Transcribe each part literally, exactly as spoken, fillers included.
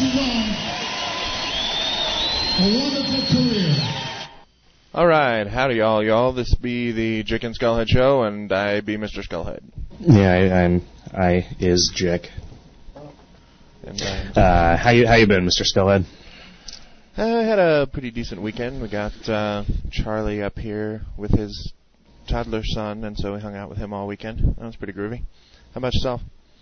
A wonderful career. All right, howdy y'all, y'all. This be the Jick and Skullhead show, and I be Mister Skullhead. Yeah, I, I'm. I is Jick. And, uh, uh, how you how you been, Mister Skullhead? I had a pretty decent weekend. We got uh, Charlie up here with his toddler son, and so we hung out with him all weekend. That was pretty groovy. How about yourself?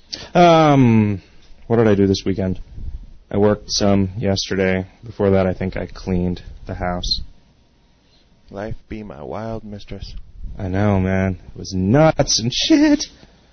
Um, what did I do this weekend? I worked some yesterday. Before that, I think I cleaned the house. Life be my wild mistress. I know, man. It was nuts and shit.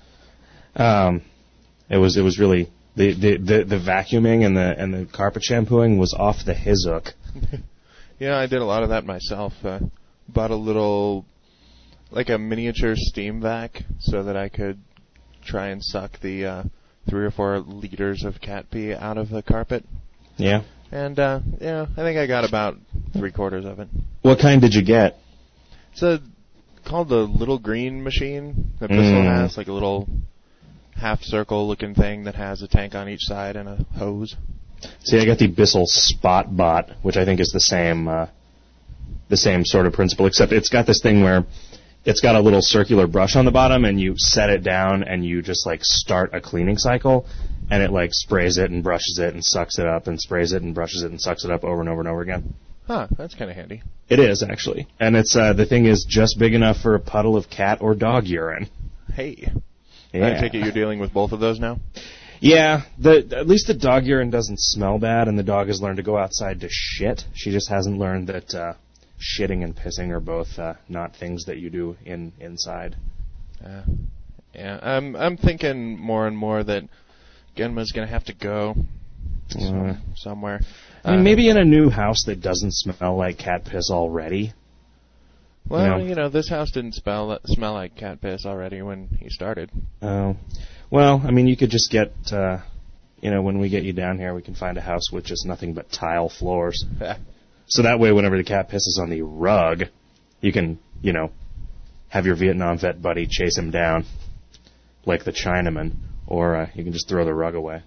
Um, it was it was really the the, the, the vacuuming and the and the carpet shampooing was off the hizzook. Yeah, I did a lot of that myself. Uh, bought a little, like a miniature steam vac, so that I could try and suck the uh, three or four liters of cat pee out of the carpet. Yeah. And, uh, yeah, I think I got about three quarters of it. What kind did you get? It's a, called the Little Green Machine that Bissell Mm. has, like a little half-circle looking thing that has a tank on each side and a hose. See, I got the Bissell Spot Bot, which I think is the same, uh, the same sort of principle, except it's got this thing where it's got a little circular brush on the bottom, and you set it down, and you just, like, start a cleaning cycle, and it, like, sprays it and brushes it and sucks it up and sprays it and brushes it and sucks it up over and over and over again. Huh, that's kind of handy. It is, actually. And it's uh, the thing is just big enough for a puddle of cat or dog urine. Hey. Yeah. I take it you're dealing with both of those now? Yeah, the, at least the dog urine doesn't smell bad, and the dog has learned to go outside to shit. She just hasn't learned that uh, shitting and pissing are both uh, not things that you do in inside. Uh, yeah, I'm I'm thinking more and more that Genma's going to have to go some, Uh, somewhere. I mean, Uh, maybe in a new house that doesn't smell like cat piss already. Well, you know. you know, this house didn't smell smell like cat piss already when he started. Oh, well, I mean, you could just get, uh, you know, when we get you down here, we can find a house with just nothing but tile floors. So that way, whenever the cat pisses on the rug, you can, you know, have your Vietnam vet buddy chase him down, like the Chinaman, or uh, you can just throw the rug away.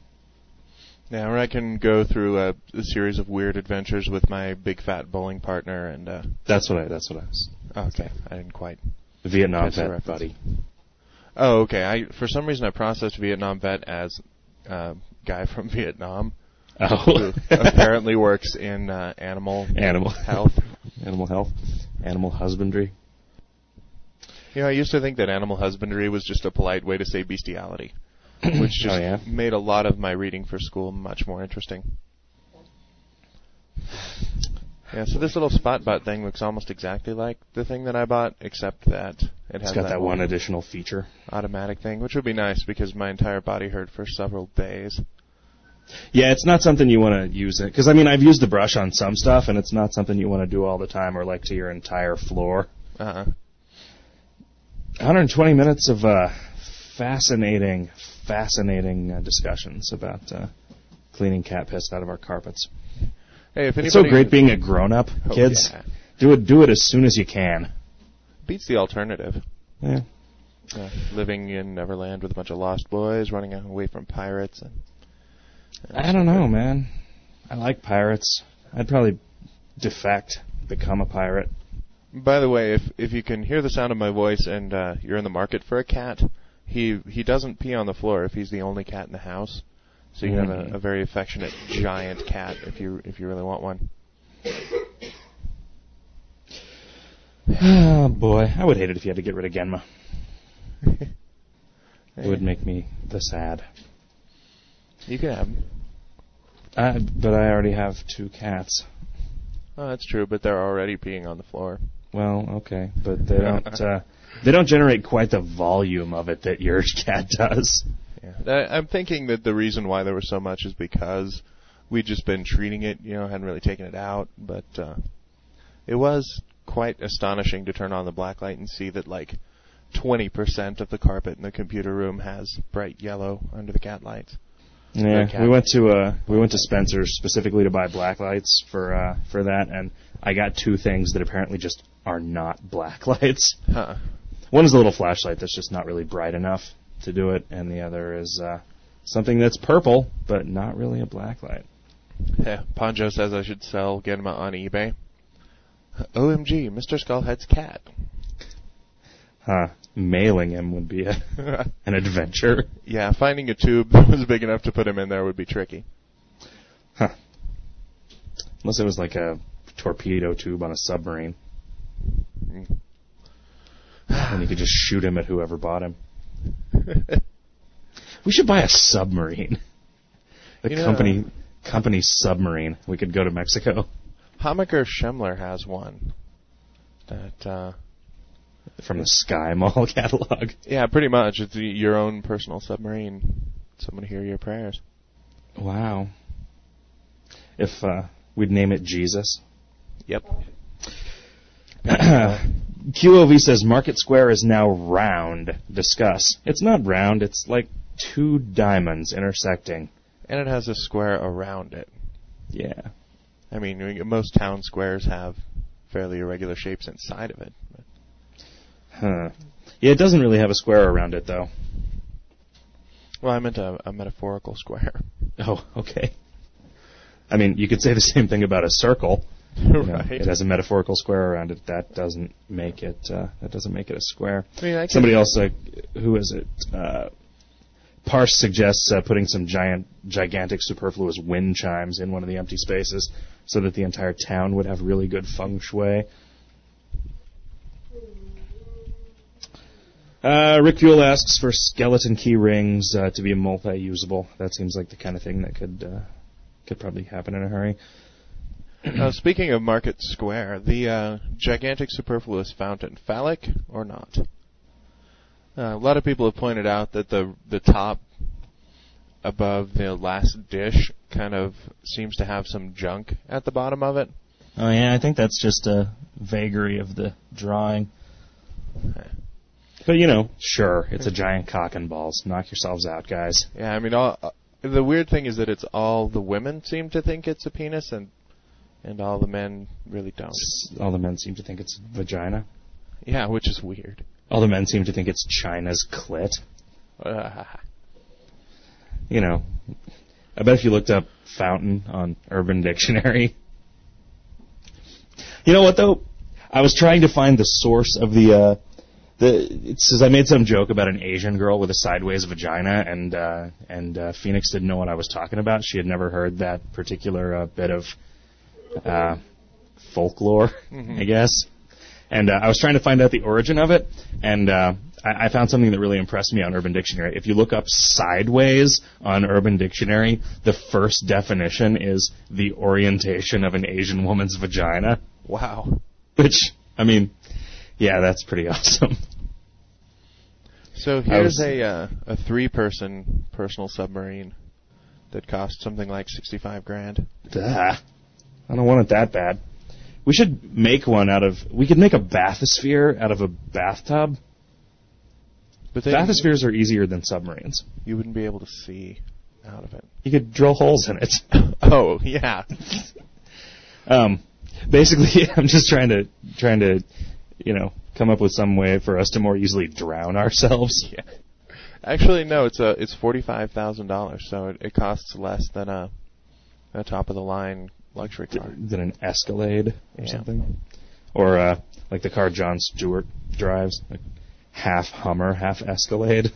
Yeah, or I can go through a, a series of weird adventures with my big fat bowling partner, and uh, That's what I. That's what I was. oh, okay, I didn't quite. The Vietnam That's the vet reference. buddy. Oh, okay. I for some reason I processed Vietnam vet as uh, guy from Vietnam. Oh. Who apparently works in uh, animal Animal health. Animal health. Animal husbandry. You know, I used to think that animal husbandry was just a polite way to say bestiality, which just Oh, yeah? made a lot of my reading for school much more interesting. Yeah, so this little spot bot thing looks almost exactly like the thing that I bought, except that it has It's got that one additional feature. automatic thing, which would be nice because my entire body hurt for several days. Yeah, it's not something you want to use it because I mean I've used the brush on some stuff, and it's not something you want to do all the time or like to your entire floor. Uh-uh. one hundred twenty minutes of uh, fascinating, fascinating uh, discussions about uh, cleaning cat piss out of our carpets. Hey, if anybody It's so great being a grown-up, Oh, kids. yeah. Do it, do it as soon as you can. Beats the alternative. Yeah. Uh, living in Neverland with a bunch of lost boys, running away from pirates. And, and I don't know, man. I like pirates. I'd probably defect, become a pirate. By the way, if if you can hear the sound of my voice and uh, you're in the market for a cat, he he doesn't pee on the floor if he's the only cat in the house. So you can have a, a very affectionate giant cat if you if you really want one. Oh boy, I would hate it if you had to get rid of Genma. It would make me the sad. You can have them. Uh, but I already have two cats. Oh, that's true, but they're already peeing on the floor. Well, okay, but they don't. Uh, they don't generate quite the volume of it that your cat does. Yeah. I, I'm thinking that the reason why there was so much is because we'd just been treating it, you know, hadn't really taken it out. But uh, it was quite astonishing to turn on the black light and see that, like, twenty percent of the carpet in the computer room has bright yellow under the cat lights. Yeah, we went to uh, we went to Spencer's specifically to buy black lights for uh, for that, and I got two things that apparently just are not black lights. Huh. One is a little flashlight that's just not really bright enough to do it, and the other is uh, something that's purple, but not really a blacklight. Yeah, Ponjo says I should sell, get him on eBay. O M G, Mister Skullhead's cat. Huh. Mailing him would be a, an adventure. Yeah, finding a tube that was big enough to put him in there would be tricky. Huh. Unless it was like a torpedo tube on a submarine. Mm. And you could just shoot him at whoever bought him. We should buy a submarine. The you know, company company submarine. We could go to Mexico. Hammaker Schemmler has one. That, uh... From the Sky Mall catalog. Yeah, pretty much. It's your own personal submarine. Someone hear your prayers. Wow. If, uh, we'd name it Jesus. Yep. Q O V says Market Square is now round. Discuss. It's not round. It's like two diamonds intersecting. And it has a square around it. Yeah. I mean, most town squares have fairly irregular shapes inside of it. But. Huh. Yeah, it doesn't really have a square around it, though. Well, I meant a, a metaphorical square. Oh, okay. I mean, you could say the same thing about a circle. You know, right. It has a metaphorical square around it. That doesn't make it. Uh, that doesn't make it a square. I mean, I Somebody else, uh, who is it? Uh, Parse suggests uh, putting some giant, gigantic, superfluous wind chimes in one of the empty spaces, so that the entire town would have really good feng shui. Uh, Rick Fuel asks for skeleton key rings uh, to be multi-usable. That seems like the kind of thing that could uh, could probably happen in a hurry. Uh, speaking of Market Square, the uh, gigantic superfluous fountain, phallic or not? Uh, a lot of people have pointed out that the the top above the last dish kind of seems to have some junk at the bottom of it. Oh yeah, I think that's just a vagary of the drawing. But, you know, sure, it's a giant cock and balls. Knock yourselves out, guys. Yeah, I mean, all, uh, the weird thing is that it's all the women seem to think it's a penis, and and all the men really don't. All the men seem to think it's vagina. Yeah, which is weird. All the men seem to think it's China's clit. Uh, you know, I bet if you looked up fountain on Urban Dictionary. You know what, though? I was trying to find the source of the... Uh, The, it says I made some joke about an Asian girl with a sideways vagina, and uh, and uh, Phoenix didn't know what I was talking about. She had never heard that particular uh, bit of uh, folklore, mm-hmm. I guess. And uh, I was trying to find out the origin of it, and uh, I, I found something that really impressed me on Urban Dictionary. If you look up sideways on Urban Dictionary, the first definition is the orientation of an Asian woman's vagina. Wow. Which, I mean... Yeah, that's pretty awesome. So here's a uh, a three-person personal submarine that costs something like sixty-five grand. Duh. I don't want it that bad. We should make one out of... We could make a bathysphere out of a bathtub. But bathyspheres are easier than submarines. You wouldn't be able to see out of it. You could drill holes in it. Oh, yeah. um, basically, I'm just trying to trying to... you know, come up with some way for us to more easily drown ourselves. Yeah. Actually, no, it's a it's forty-five thousand dollars, so it, it costs less than a a top of the line luxury car. Than an Escalade or yeah. something, or uh, like the car Jon Stewart drives, like half Hummer, half Escalade.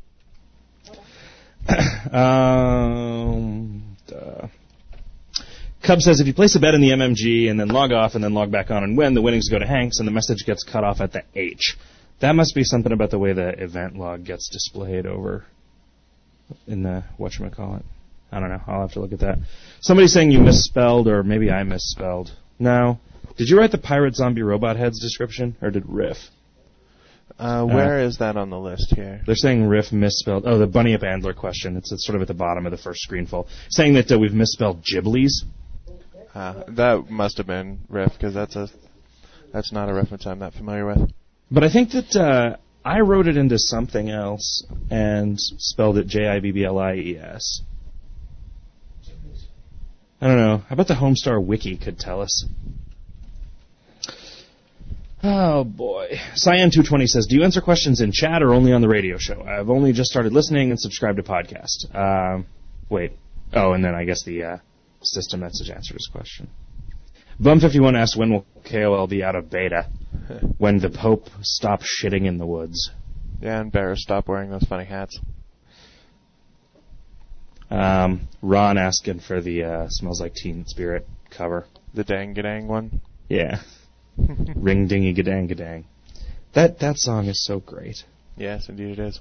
um. Duh. Cub says, if you place a bet in the M M G and then log off and then log back on and win, the winnings go to Hanks and the message gets cut off at the H. That must be something about the way the event log gets displayed over in the whatchamacallit. I don't know. I'll have to look at that. Somebody's saying you misspelled, or maybe I misspelled. No. Did you write the Pirate Zombie Robot Heads description, or did Riff? Uh, where uh, is that on the list here? They're saying Riff misspelled. Oh, the Bunny Up Andler question. It's, it's sort of at the bottom of the first screenful. Saying that uh, we've misspelled Ghiblies. Uh, that must have been Riff, because that's a that's not a reference I'm that familiar with. But I think that uh, I wrote it into something else and spelled it J I B B L I E S. I don't know. How about the Homestar Wiki could tell us? Oh, boy. Cyan two twenty says, do you answer questions in chat or only on the radio show? I've only just started listening and subscribed to podcast. Um, wait. Oh, and then I guess the uh, system message answered his question. Bum fifty-one asks, when will K O L be out of beta? When the Pope stops shitting in the woods. Yeah, and Barris stop wearing those funny hats. Um, Ron asking for the uh, Smells Like Teen Spirit cover. The dang-gadang one? Yeah. Ring dingy gadang gadang. That that song is so great. Yes, indeed it is.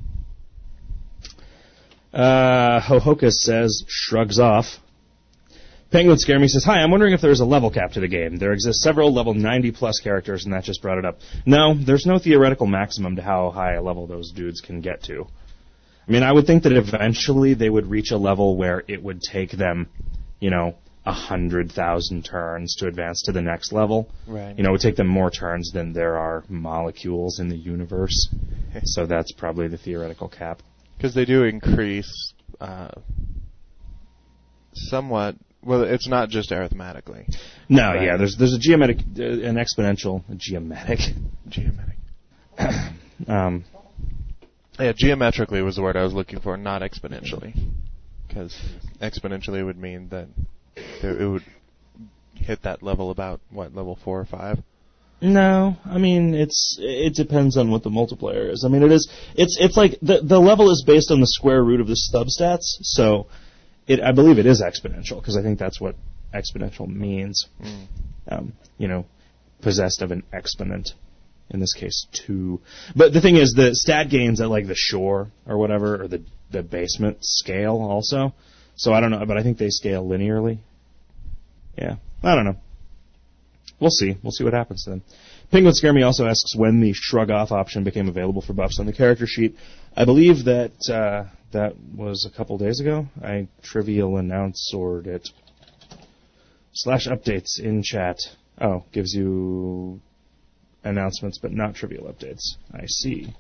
Uh, Hohoka says, shrugs off. Penguin Scare Me says, hi, I'm wondering if there's a level cap to the game. There exist several level ninety plus characters, and that just brought it up. No, there's no theoretical maximum to how high a level those dudes can get to. I mean, I would think that eventually they would reach a level where it would take them, you know, a hundred thousand turns to advance to the next level. Right. You know, it would take them more turns than there are molecules in the universe. So that's probably the theoretical cap. Because they do increase uh, somewhat. Well, it's not just arithmetically. No, right? yeah, there's there's a geometric, uh, an exponential, a geometric. Geometric. um, yeah, geometrically was the word I was looking for, not exponentially. Because exponentially would mean that there, it would hit that level about, what, level four or five? No, I mean it's it depends on what the multiplier is. I mean it is it's it's like the the level is based on the square root of the substats, so it I believe it is exponential because I think that's what exponential means. Mm. Um, you know, possessed of an exponent. In this case, two. But the thing is, the stat gains at like the shore or whatever, or the the basement scale also. So I don't know, but I think they scale linearly. Yeah, I don't know. We'll see. We'll see what happens then. Penguin Scare Me also asks when the shrug off option became available for buffs on the character sheet. I believe that uh, that was a couple days ago. I trivial announced it. Slash updates in chat. Oh, gives you announcements, but not trivial updates. I see.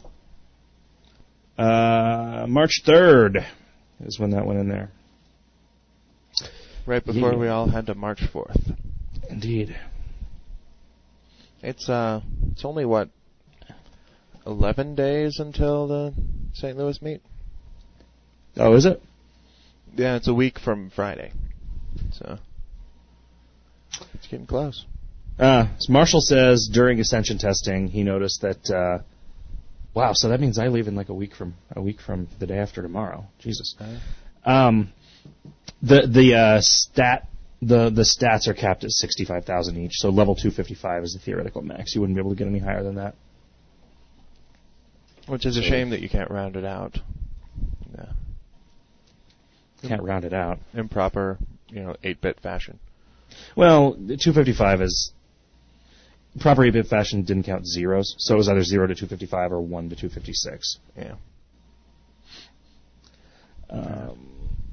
Uh, March third is when that went in there. Right before Yeah. we all had to March fourth. Indeed. It's uh, it's only what, eleven days until the Saint Louis meet. Oh, is it? Yeah, it's a week from Friday, so it's getting close. Uh, so Marshall says during Ascension testing he noticed that. Uh, wow, so that means I leave in like a week from a week from the day after tomorrow. Jesus. Um, the the uh, stat. The the stats are capped at sixty-five thousand each, so level two fifty-five is the theoretical max. You wouldn't be able to get any higher than that. Which is a shame that you can't round it out. Yeah. Can't round it out. Improper, you know, eight-bit fashion. Well, two fifty-five is... Proper eight-bit fashion didn't count zeros, so it was either zero to two fifty-five or one to two fifty-six. Yeah. Um...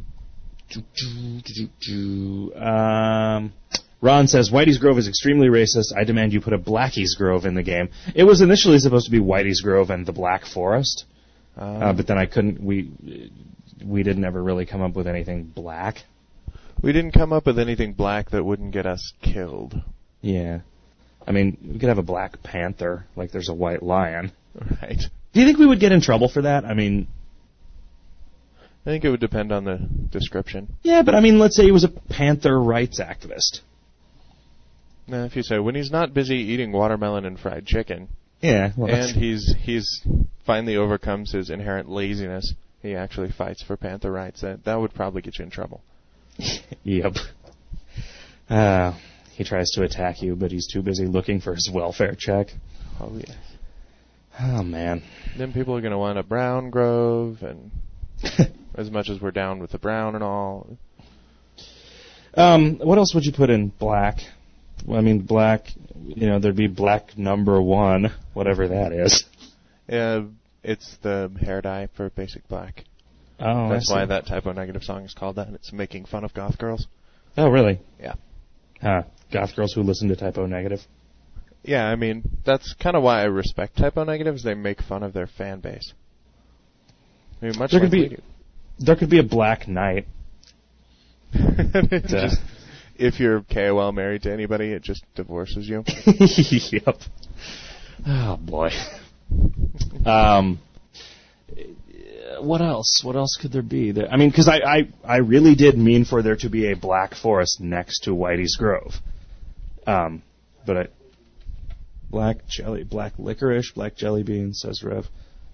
Um, Ron says, Whitey's Grove is extremely racist. I demand you put a Blackie's Grove in the game. It was initially supposed to be Whitey's Grove and the Black Forest, uh, uh, but then I couldn't, we we didn't ever really come up with anything black. We didn't come up with anything black that wouldn't get us killed. Yeah. I mean, we could have a Black Panther, like there's a White Lion. Right. Do you think we would get in trouble for that? I mean... I think it would depend on the description. Yeah, but I mean, let's say he was a Panther rights activist. Now, if you say, when he's not busy eating watermelon and fried chicken, yeah, well, and he's he's finally overcomes his inherent laziness, he actually fights for Panther rights, that, that would probably get you in trouble. Yep. Uh, he tries to attack you, but he's too busy looking for his welfare check. Oh, yes. Oh, man. Then people are going to want a Brown Grove, and... as much as we're down with the brown and all. Um, what else would you put in black? Well, I mean, black, you know, there'd be black number one, whatever that is. Yeah, it's the hair dye for basic black. Oh, That's I see. why that Typo Negative song is called that. It's making fun of goth girls. Oh, really? Yeah. Huh. Goth girls who listen to Typo Negative? Yeah, I mean, that's kind of why I respect Typo Negatives. They make fun of their fan base. I mean, much there like could be, we do. There could be a Black Knight. Just if you're K O L married to anybody, it just divorces you. Yep. Oh boy. Um. What else? What else could there be? There, I mean, because I, I, I really did mean for there to be a black forest next to Whitey's Grove. Um, but I, black jelly, black licorice, black jelly beans, says Rev.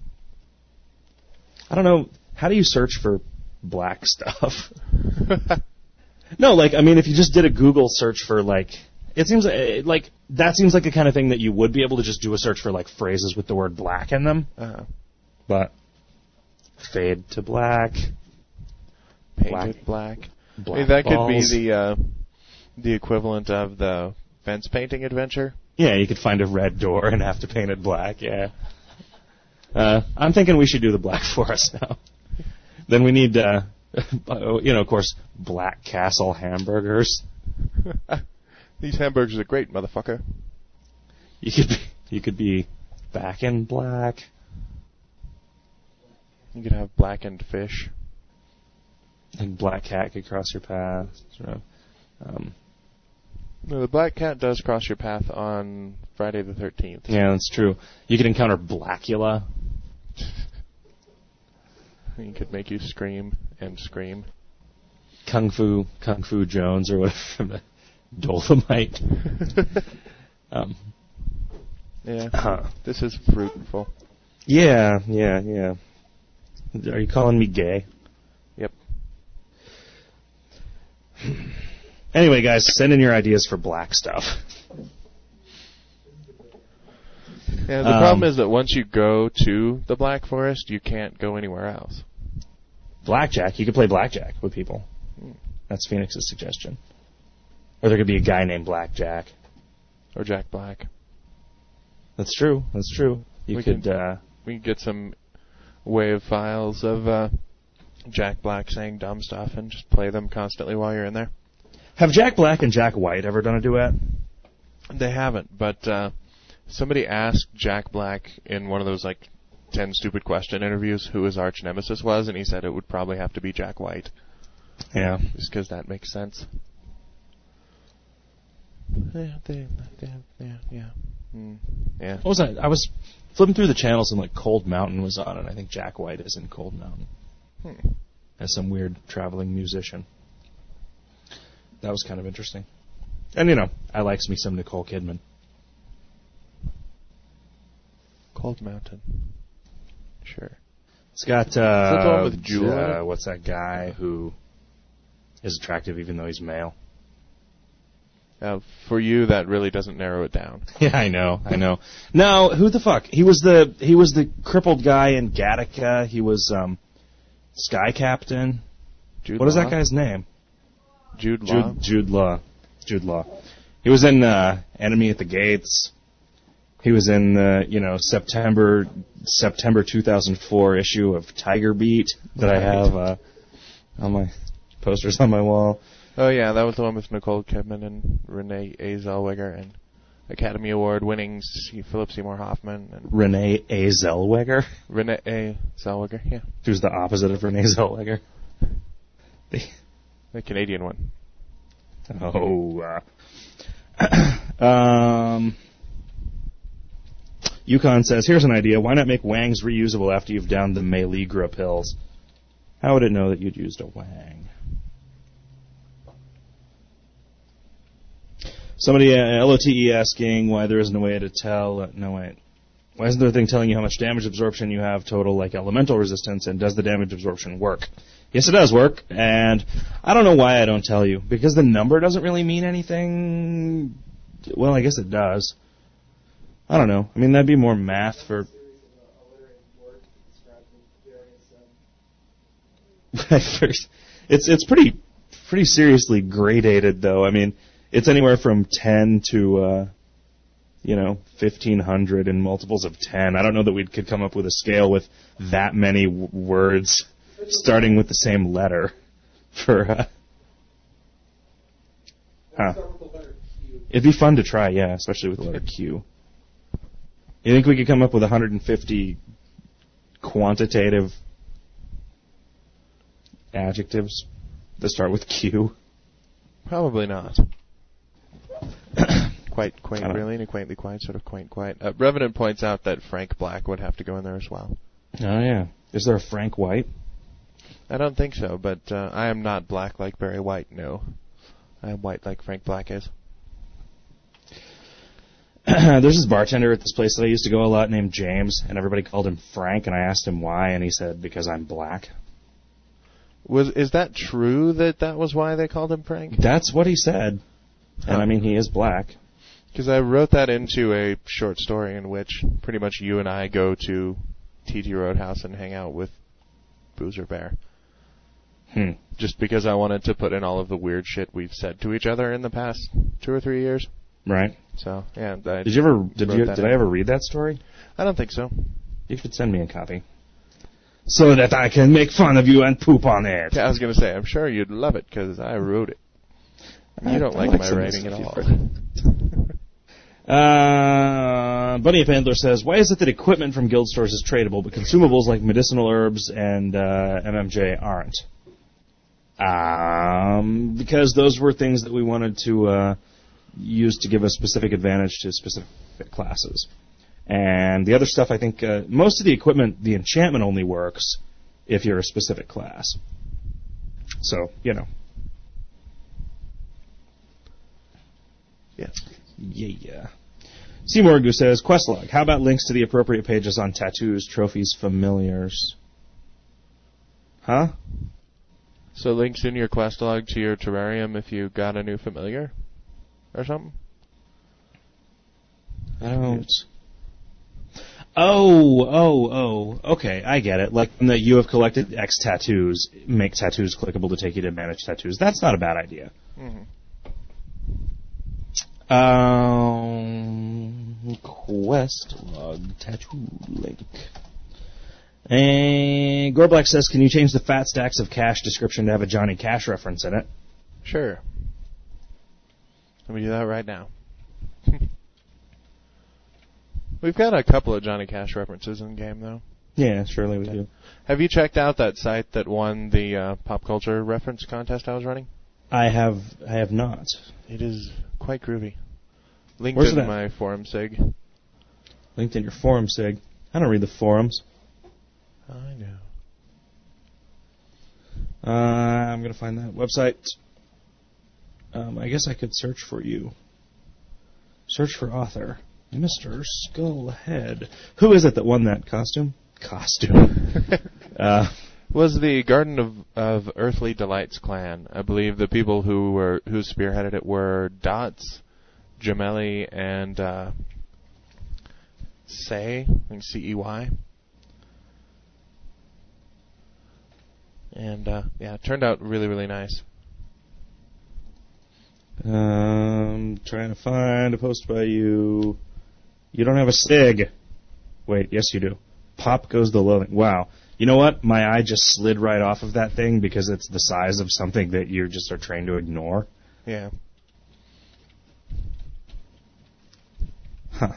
I don't know. How do you search for black stuff? No, like, I mean, if you just did a Google search for, like, it seems like, like, that seems like the kind of thing that you would be able to just do a search for, like, phrases with the word black in them. Uh-huh. But fade to black. Painted black. black. I mean, that balls. could be the uh, the equivalent of the fence painting adventure. Yeah, you could find a red door and have to paint it black, yeah. Uh, I'm thinking we should do the Black Forest now. Then we need, uh, you know, of course, Black Castle hamburgers. These hamburgers are great, motherfucker. You could be, you could be back in black. You could have blackened fish. And black cat could cross your path. Sort of. Um, No, the black cat does cross your path on Friday the thirteenth. yeah, that's true. You could encounter Blackula. He could make you scream and scream. Kung Fu, Kung Fu Jones, or whatever from the Dolomite. um, yeah, uh, this is fruitful. yeah, yeah, yeah. Are you calling me gay? Yep. Anyway, guys, send in your ideas for black stuff. Yeah, the Um, problem is that once you go to the Black Forest, you can't go anywhere else. Blackjack, you could play blackjack with people. That's Phoenix's suggestion. Or there could be a guy named Blackjack. Or Jack Black. That's true. That's true. You We could. could- Uh, We can get some wave files of uh, Jack Black saying dumb stuff and just play them constantly while you're in there. have Jack Black and Jack White ever done a duet? They haven't, but uh, somebody asked Jack Black in one of those like ten stupid question interviews who his arch nemesis was, and he said it would probably have to be Jack White, Yeah. just because that makes sense. Yeah, they, they, yeah, yeah, mm, yeah. What was that? I was flipping through the channels and like Cold Mountain was on, and I think Jack White is in Cold Mountain Hmm. as some weird traveling musician. That was kind of interesting. And you know, I likes me some Nicole Kidman. Cold Mountain. Sure. It's got uh, Is that the one with Jewel in uh, it? what's that guy who is attractive even though he's male? Uh, for you, that really doesn't narrow it down. Yeah, I know, I know. No, who the fuck? He was the he was the crippled guy in Gattaca. He was um, Sky Captain. Jude What is Law? that guy's name? Jude Law. Jude, Jude Law. Jude Law. He was in uh, Enemy at the Gates. He was in the you know September September two thousand four issue of Tiger Beat that I have uh, on my posters on my wall. Oh yeah, that was the one with Nicole Kidman and Renee A. Zellweger and Academy Award winning C- Philip Seymour Hoffman and Renee A. Zellweger, Renee A. Zellweger. Yeah, who's the opposite of Renee Zellweger. The- the Canadian one. Oh. Uh, um, Yukon says, here's an idea. Why not make Wangs reusable after you've downed the Melegra pills? How would it know that you'd used a Wang? Somebody, uh, L O T E asking why there isn't a way to tell. Uh, no, wait. Why isn't there a thing telling you how much damage absorption you have total, like elemental resistance, and does the damage absorption work? Yes, it does work, and I don't know why I don't tell you. Because the number doesn't really mean anything. Well, I guess it does. I don't know. I mean, that'd be more math for... it's it's pretty pretty seriously gradated, though. I mean, it's anywhere from ten to, uh, you know, fifteen hundred in multiples of ten. I don't know that we could come up with a scale with that many w- words starting with the same letter for... Uh, huh. It'd be fun to try, yeah, especially with the letter Q. You think we could come up with one hundred fifty quantitative adjectives that start with Q? Probably not. Quite quaint, really, and quaintly quiet, sort of quaint, quiet. Uh, Revenant points out that Frank Black would have to go in there as well. Oh, yeah. Is there a Frank White? I don't think so, but uh, I am not black like Barry White, no. I am white like Frank Black is. There's this bartender at this place that I used to go a lot named James, and everybody called him Frank, and I asked him why, and he said, because I'm black. Was Is that true that that was why they called him Frank? That's what he said. Huh. And I mean, he is black. Because I wrote that into a short story in which pretty much you and I go to T T Roadhouse and hang out with Boozer Bear. Hmm. Just because I wanted to put in all of the weird shit we've said to each other in the past two or three years. Right. So, yeah. I did you ever, did you, did in. I ever read that story? I don't think so. You should send me a copy. So that I can make fun of you and poop on it. Yeah, I was going to say, I'm sure you'd love it because I wrote it. You don't I like, like my writing at all. uh, Bunny Pandler says, why is it that equipment from guild stores is tradable, but consumables like medicinal herbs and uh, M M J aren't? Um, because those were things that we wanted to uh, use to give a specific advantage to specific classes. And the other stuff, I think, uh, most of the equipment, the enchantment only works if you're a specific class. So, you know. Yes. Yeah. Seymour Gu says, Questlog, how about links to the appropriate pages on tattoos, trophies, familiars? Huh? So links in your quest log to your terrarium if you got a new familiar? Or something? I don't... Oh, oh, oh. Okay, I get it. Like that you have collected X tattoos, make tattoos clickable to take you to manage tattoos. That's not a bad idea. Mm-hmm. Um, quest log tattoo link. And Gorblack says, can you change the Fat Stacks of Cash description to have a Johnny Cash reference in it? Sure. Let me do that right now. We've got a couple of Johnny Cash references in the game, though. Yeah, surely we do. Have you checked out that site that won the uh, pop culture reference contest I was running? I have I have not. It is quite groovy. Linked Where's in it at? my forum sig. Linked in your forum sig. I don't read the forums. I know. Uh, I'm going to find that website. Um, I guess I could search for you. Search for author. Mister Skullhead. Who is it that won that costume? Costume. uh, was the Garden of, of Earthly Delights clan. I believe the people who were who spearheaded it were Dots, Jameli, and uh, Say, I think C E Y. And uh, yeah, it turned out really, really nice. Um, trying to find a post by you. You don't have a Sig. Wait, yes you do. Pop goes the loading. Wow. You know what? My eye just slid right off of that thing because it's the size of something that you just are trained to ignore. Yeah. Huh.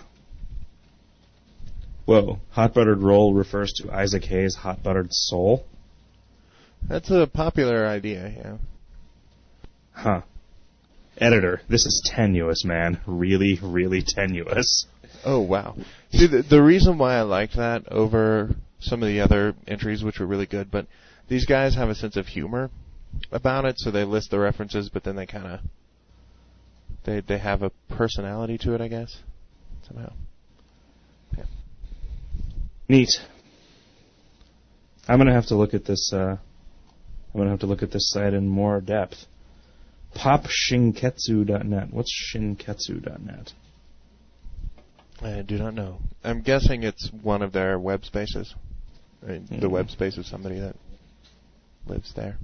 Whoa. Hot Buttered Roll refers to Isaac Hayes' Hot Buttered Soul? That's a popular idea, yeah. Huh. Editor, this is tenuous, man. Really, really tenuous. Oh, wow. See, the, the reason why I liked that over some of the other entries, which were really good, but these guys have a sense of humor about it, so they list the references, but then they kind of, they they have a personality to it, I guess, somehow. Yeah. Neat. I'm going to have to look at this, uh, I'm going to have to look at this site in more depth. pop shinketsu dot net. What's shinketsu dot net? I do not know. I'm guessing it's one of their web spaces. I mean, mm. The web space of somebody that lives there.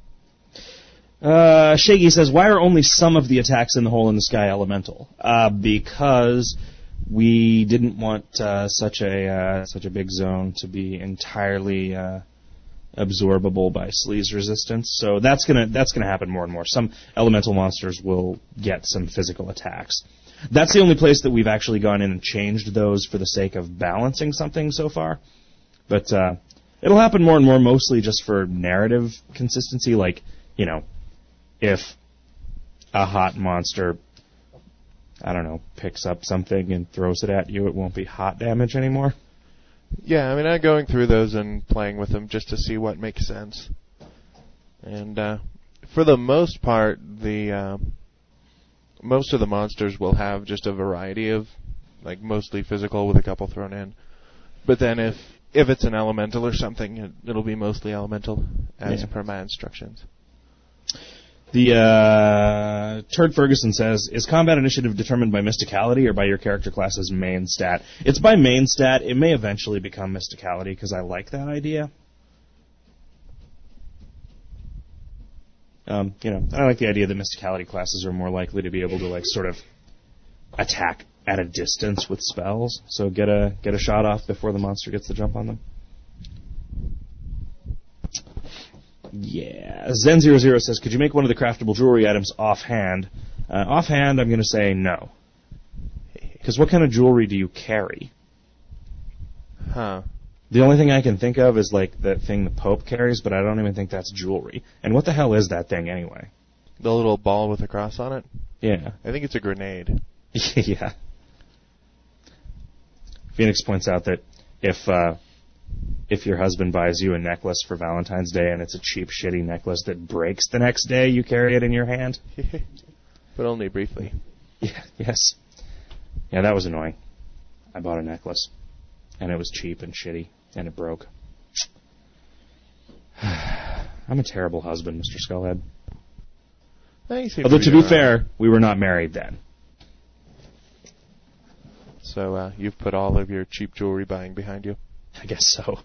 Uh, Shaggy says, why are only some of the attacks in the Hole in the Sky elemental? Uh, because we didn't want uh, such a uh, such a big zone to be entirely uh, absorbable by sleaze resistance. So that's gonna that's gonna happen more and more. Some elemental monsters will get some physical attacks. That's the only place that we've actually gone in and changed those for the sake of balancing something so far. But uh, it'll happen more and more, mostly just for narrative consistency. Like, you know, if a hot monster, I don't know, picks up something and throws it at you, it won't be hot damage anymore. Yeah, I mean, I'm going through those and playing with them just to see what makes sense. And uh, for the most part, the uh, most of the monsters will have just a variety of, like, mostly physical with a couple thrown in. But then if if it's an elemental or something, it, it'll be mostly elemental as Yeah. per my instructions. The uh, Turd Ferguson says, is combat initiative determined by mysticality or by your character class's main stat? It's by main stat. It may eventually become mysticality because I like that idea. Um, you know, I like the idea that mysticality classes are more likely to be able to, like, sort of attack at a distance with spells. So get a get a shot off before the monster gets the jump on them. Yeah. Zen zero zero says, could you make one of the craftable jewelry items offhand? Uh, offhand, I'm going to say no. Because what kind of jewelry do you carry? Huh. The only thing I can think of is, like, that thing the Pope carries, but I don't even think that's jewelry. And what the hell is that thing anyway? The little ball with a cross on it? Yeah. I think it's a grenade. Yeah. Phoenix points out that if uh, if your husband buys you a necklace for Valentine's Day and it's a cheap, shitty necklace that breaks the next day, you carry it in your hand. But only briefly. Yeah. Yes. Yeah, that was annoying. I bought a necklace, and it was cheap and shitty, and it broke. I'm a terrible husband, Mister Skullhead. You seem Although, be to be alright. fair, we were not married then. So uh, you've put all of your cheap jewelry buying behind you? I guess so.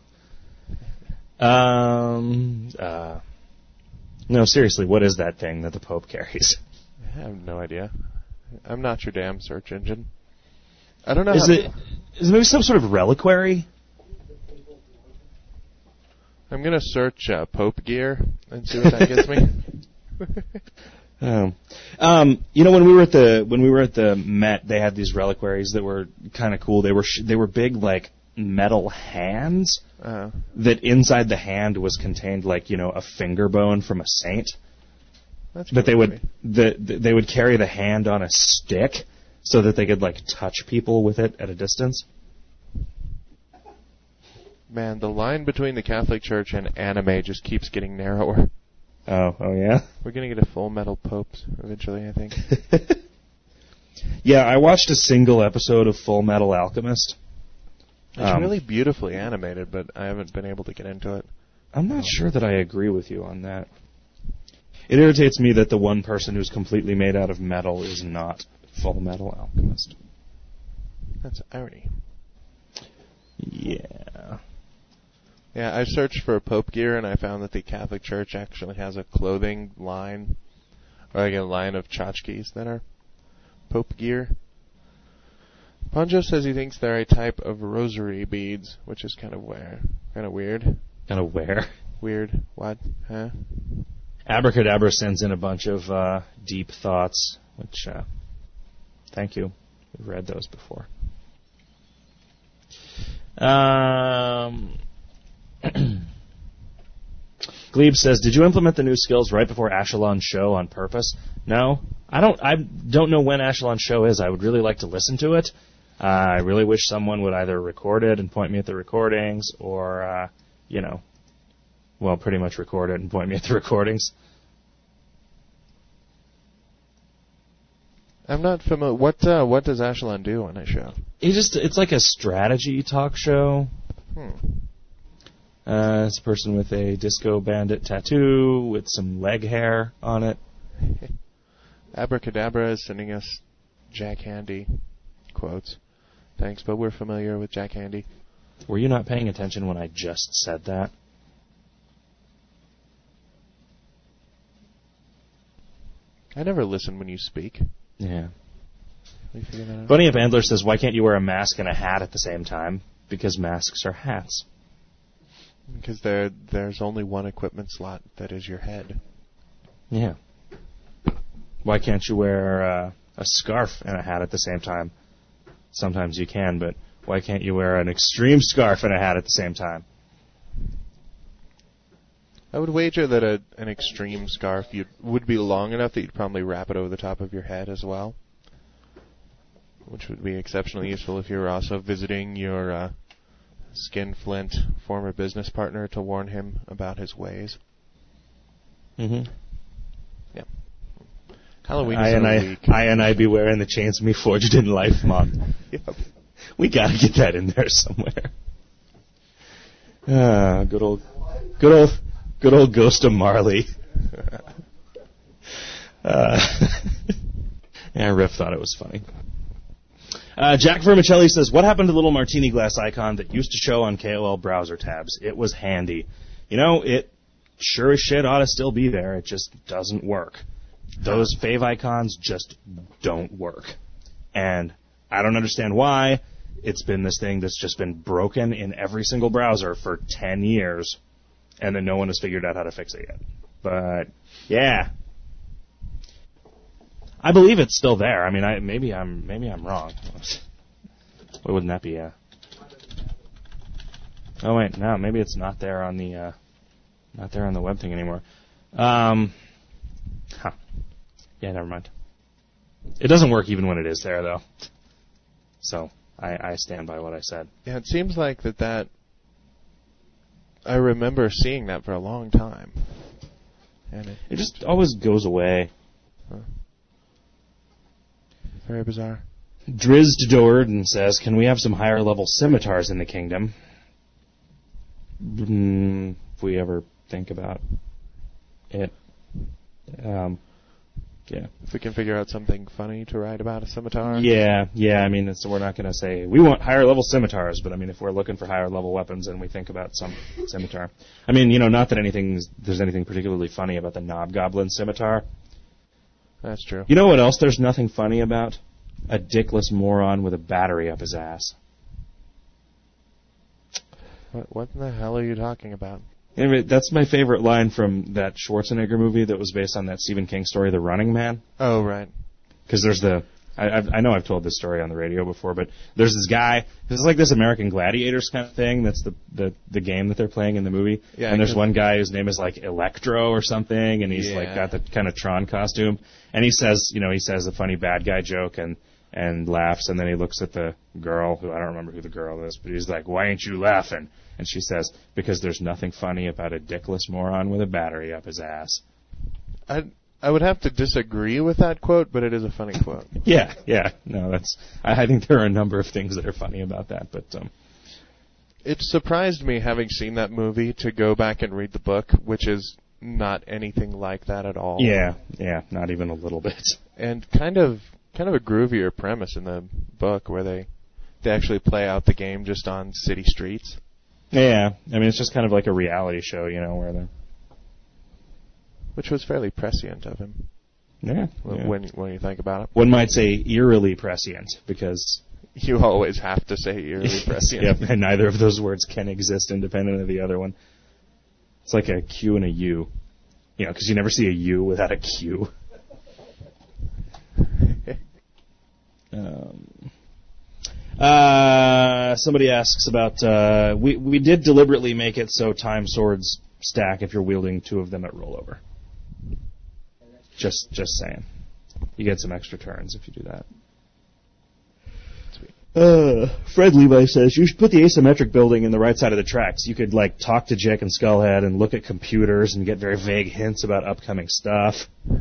Um. Uh. No, seriously, what is that thing that the Pope carries? I have no idea. I'm not your damn search engine. I don't know. Is how it? Is it maybe some sort of reliquary? I'm gonna search uh, Pope gear and see what that gets me. Oh. Um, you know, when we were at the when we were at the Met, they had these reliquaries that were kind of cool. They were sh- they were big, like, metal hands Uh, that inside the hand was contained, like, you know, a finger bone from a saint. that's But they cool, would maybe. the, they would carry the hand on a stick so that they could, like, touch people with it at a distance. Man, the line between the Catholic Church and anime just keeps getting narrower. Oh, oh yeah. We're gonna get a Full Metal Popes eventually, I think. Yeah, I watched a single episode of Full Metal Alchemist. It's Um, really beautifully animated, but I haven't been able to get into it. I'm not sure that I agree with you on that. It irritates me that the one person who's completely made out of metal is not Full Metal Alchemist. That's irony. Yeah. Yeah, I searched for Pope gear and I found that the Catholic Church actually has a clothing line, or like a line of tchotchkes that are Pope gear. Ponjo says he thinks they're a type of rosary beads, which is kind of where, kind of weird. Kind of where? Weird. What? Huh? Abracadabra sends in a bunch of uh, deep thoughts, which, uh, thank you. We've read those before. Um, Glebe says, "Did you implement the new skills right before Ashelon's show on purpose?" No, I don't. I don't know when Ashelon's show is. I would really like to listen to it. Uh, I really wish someone would either record it and point me at the recordings, or, uh, you know, well, pretty much record it and point me at the recordings. I'm not familiar. What uh, what does Ashelon do on his show? It just it's like a strategy talk show. Hmm. Uh, it's a person with a Disco Bandit tattoo with some leg hair on it. Abracadabra is sending us Jack Handy quotes. Thanks, but we're familiar with Jack Handy. Were you not paying attention when I just said that? I never listen when you speak. Yeah. Let me figure that out. Bunny Up Andler says, "Why can't you wear a mask and a hat at the same time?" Because masks are hats. Because there, there's only one equipment slot that is your head. Yeah. Why can't you wear uh, a scarf and a hat at the same time? Sometimes you can, but why can't you wear an extreme scarf and a hat at the same time? I would wager that a, an extreme scarf you'd, would be long enough that you'd probably wrap it over the top of your head as well, which would be exceptionally useful if you were also visiting your uh, skinflint former business partner to warn him about his ways. Mm-hmm. Yeah. Halloween I is and in a I, week. I and I be wearing the chains me forged in life month. Yep. We gotta get that in there somewhere. Ah, good old, good old, good old Ghost of Marley. uh, yeah, Riff thought it was funny. Uh, Jack Vermicelli says, what happened to the little martini glass icon that used to show on K O L browser tabs? It was handy. You know, it sure as shit ought to still be there. It just doesn't work. Those fave icons just don't work. And I don't understand why. It's been this thing that's just been broken in every single browser for ten years, and then no one has figured out how to fix it yet. But, yeah. I believe it's still there. I mean, I, maybe I'm maybe I'm wrong. Why wouldn't that be? Uh... Oh wait, no, maybe it's not there on the uh, not there on the web thing anymore. Um, huh. Yeah, never mind. It doesn't work even when it is there, though. So I, I stand by what I said. Yeah, it seems like that that. I remember seeing that for a long time, and it, It just always goes away. Huh. Very bizarre. Drizzt Doerden says, can we have some higher level scimitars in the kingdom? Mm, if we ever think about it. Um, yeah. If we can figure out something funny to write about a scimitar. Yeah, yeah, I mean, it's, we're not going to say, we want higher level scimitars, but I mean, if we're looking for higher level weapons, then we think about some scimitar. I mean, you know, not that anything, there's anything particularly funny about the Knobgoblin scimitar. That's true. You know what else there's nothing funny about? A dickless moron with a battery up his ass. What, what in the hell are you talking about? Anyway, that's my favorite line from that Schwarzenegger movie that was based on that Stephen King story, The Running Man. Oh, right. Because there's the... I, I've, I know I've told this story on the radio before, but there's this guy. This is like this American Gladiators kind of thing. That's the the, the game that they're playing in the movie. Yeah, and there's I one guy whose name is like Electro or something, and he's Yeah. like got the kind of Tron costume. And he says, you know, he says a funny bad guy joke and and laughs, and then he looks at the girl, who I don't remember who the girl is, but he's like, "Why ain't you laughing?" And she says, "Because there's nothing funny about a dickless moron with a battery up his ass." I I would have to disagree with that quote, but it is a funny quote. Yeah, yeah. No, that's. I, I think there are a number of things that are funny about that, but um, It surprised me, having seen that movie, to go back and read the book, which is not anything like that at all. yeah, yeah, not even a little bit. And kind of kind of a groovier premise in the book, where they they actually play out the game just on city streets. Yeah, I mean, it's just kind of like a reality show, you know, where they're. Which was fairly prescient of him, Yeah, when yeah. when, when you think about it. One might say eerily prescient, because. You always have to say eerily prescient. Yep, and neither of those words can exist independent of the other one. It's like a Q and a U. You know, because you never see a U without a Q. um, uh, somebody asks about, uh, we, we did deliberately make it so time swords stack if you're wielding two of them at rollover. Just, just saying. You get some extra turns if you do that. Uh, Fred Levi says, you should put the asymmetric building in the right side of the tracks. You could, like, talk to Jake and Skullhead and look at computers and get very vague hints about upcoming stuff.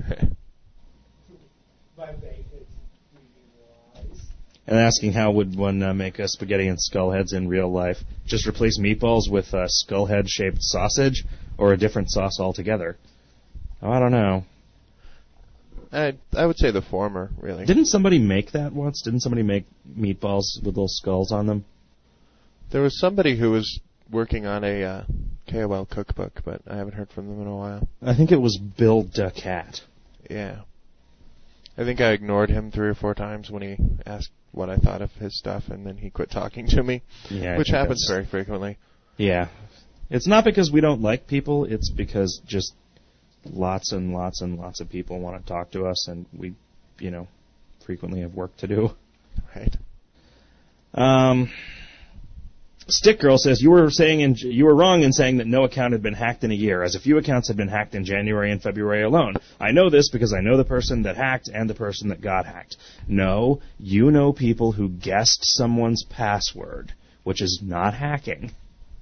And asking how would one uh, make a spaghetti and skullheads in real life? Just replace meatballs with uh, skullhead-shaped sausage, or a different sauce altogether? Oh, I don't know. I I would say the former, really. Didn't somebody make that once? Didn't somebody make meatballs with little skulls on them? There was somebody who was working on a uh, K O L cookbook, but I haven't heard from them in a while. I think it was Bill Ducat. Yeah. I think I ignored him three or four times when he asked what I thought of his stuff, and then he quit talking to me, Yeah, I which think happens that's- very frequently. Yeah. It's not because we don't like people, it's because just lots and lots and lots of people want to talk to us, and we, you know, frequently have work to do. Right. Um, Stick Girl says, you were saying in, you were wrong in saying that no account had been hacked in a year, as a few accounts had been hacked in January and February alone. I know this because I know the person that hacked and the person that got hacked. No, you know people who guessed someone's password, which is not hacking.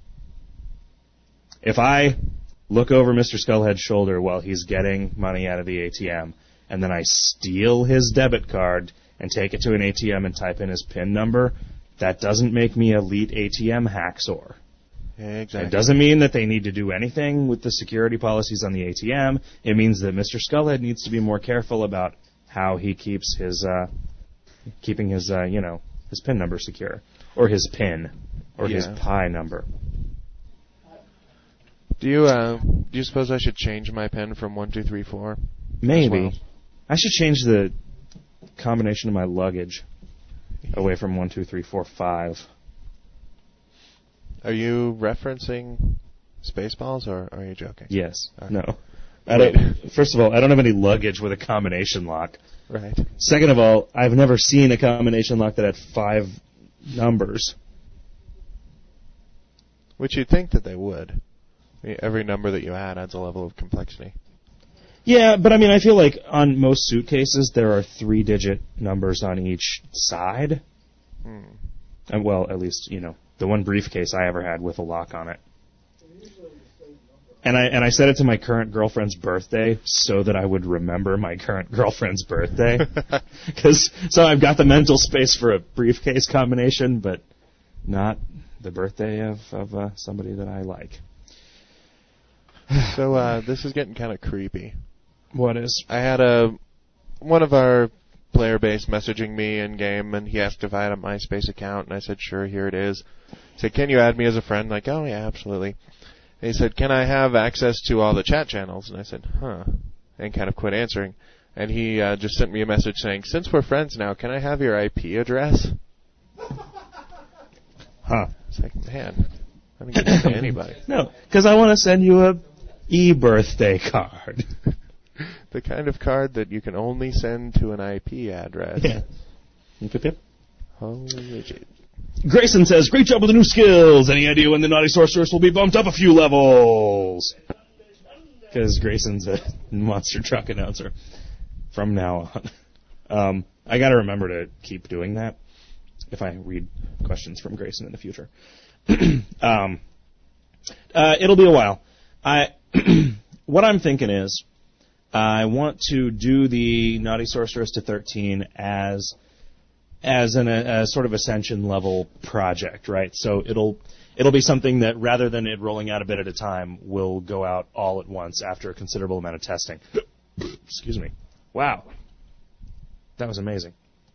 If I look over Mister Skullhead's shoulder while he's getting money out of the A T M, and then I steal his debit card and take it to an A T M and type in his PIN number, that doesn't make me elite A T M hacksaw. Yeah, exactly. It doesn't mean that they need to do anything with the security policies on the A T M. It means that Mister Skullhead needs to be more careful about how he keeps his, uh, keeping his, uh, you know, his PIN number secure, or his PIN, or yeah. his P I number. Do you, uh, do you suppose I should change my PIN from one two three four? Maybe. Well? I should change the combination of my luggage away from one, two, three, four, five. Are you referencing Spaceballs, or are you joking? Yes. Okay. No. I don't, first of all, I don't have any luggage with a combination lock. Right. Second of all, I've never seen a combination lock that had five numbers. Which you'd think that they would. I mean, every number that you add adds a level of complexity. Yeah, but I mean, I feel like on most suitcases there are three-digit numbers on each side. Hmm. And, well, at least, you know, the one briefcase I ever had with a lock on it. And I and I set it to my current girlfriend's birthday so that I would remember my current girlfriend's birthday. Cause, so I've got the mental space for a briefcase combination, but not the birthday of, of uh, somebody that I like. So uh, this is getting kind of creepy. What is? I had a one of our player base messaging me in game, and he asked if I had a MySpace account, and I said, sure, here it is. He said, can you add me as a friend? I'm like, oh yeah, absolutely. And he said, can I have access to all the chat channels? And I said, huh, and kind of quit answering. And he uh, just sent me a message saying, since we're friends now, can I have your I P address? Huh. It's like, man, I don't get that to anybody. No, because I want to send you a e-birthday card. The kind of card that you can only send to an I P address. Yeah. Yep, yep. Holy shit. Grayson says, great job with the new skills. Any idea when the Naughty Sorceress will be bumped up a few levels? Because Grayson's a monster truck announcer from now on. Um, I got to remember to keep doing that if I read questions from Grayson in the future. um, uh, it'll be a while. I what I'm thinking is I want to do the Naughty Sorceress to thirteen as as an, a, a sort of ascension level project, right? So it'll it'll be something that rather than it rolling out a bit at a time, will go out all at once after a considerable amount of testing. Excuse me. Wow. That was amazing.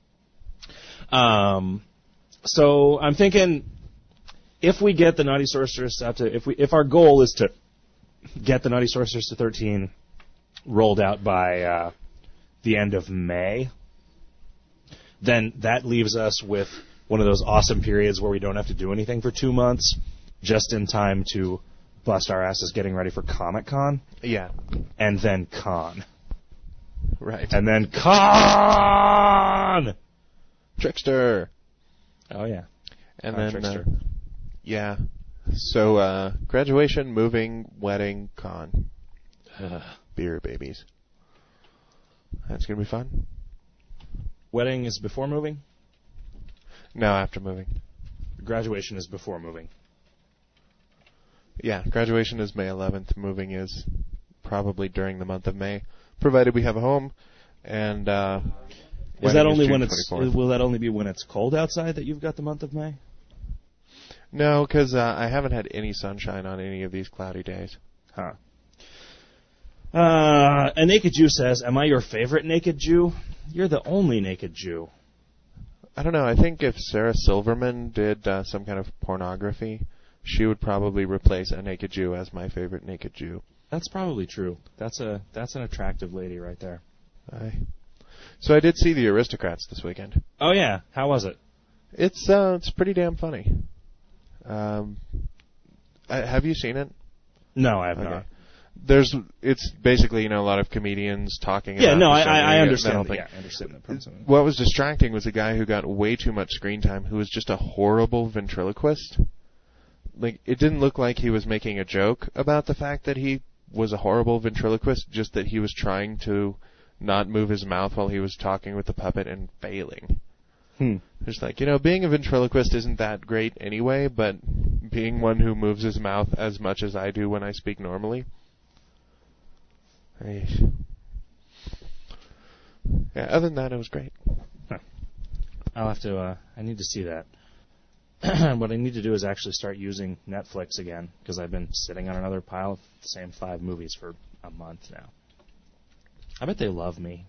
Um, so I'm thinking if we get the Naughty Sorceress out to, if we, if our goal is to get the Naughty Sorceress to thirteen rolled out by uh, the end of May, then that leaves us with one of those awesome periods where we don't have to do anything for two months, just in time to bust our asses getting ready for Comic-Con. Yeah. And then Con. Right. And then Con! Trickster. Oh, yeah. And Con then, Trickster. Uh, yeah. So, uh, graduation, moving, wedding, con. Ugh. Beer babies. That's going to be fun. Wedding is before moving? No, after moving. Graduation is before moving. Yeah, graduation is May eleventh. Moving is probably during the month of May, provided we have a home. And uh, is that only is when it's? Will that only be when it's cold outside that you've got the month of May? No, because uh, I haven't had any sunshine on any of these cloudy days. Huh. Uh, a Naked Jew says, am I your favorite Naked Jew? You're the only Naked Jew. I don't know. I think if Sarah Silverman did uh, some kind of pornography, she would probably replace a Naked Jew as my favorite Naked Jew. That's probably true. That's a that's an attractive lady right there. Aye. So I did see The Aristocrats this weekend. Oh yeah, how was it? It's uh, it's pretty damn funny. Um, I, have you seen it? No, I have okay. not. There's, it's basically, you know, a lot of comedians talking yeah, about no, the I, show I, I and understand. that The, thing. yeah, I understand that premise. What was distracting was a guy who got way too much screen time, who was just a horrible ventriloquist. like, it didn't look like he was making a joke about the fact that he was a horrible ventriloquist, just that he was trying to not move his mouth while he was talking with the puppet and failing. Hmm. Just like, you know, being a ventriloquist isn't that great anyway, but being one who moves his mouth as much as I do when I speak normally. I, yeah, other than that, it was great. Huh. I'll have to, uh, I need to see that. What I need to do is actually start using Netflix again, because I've been sitting on another pile of the same five movies for a month now. I bet they love me.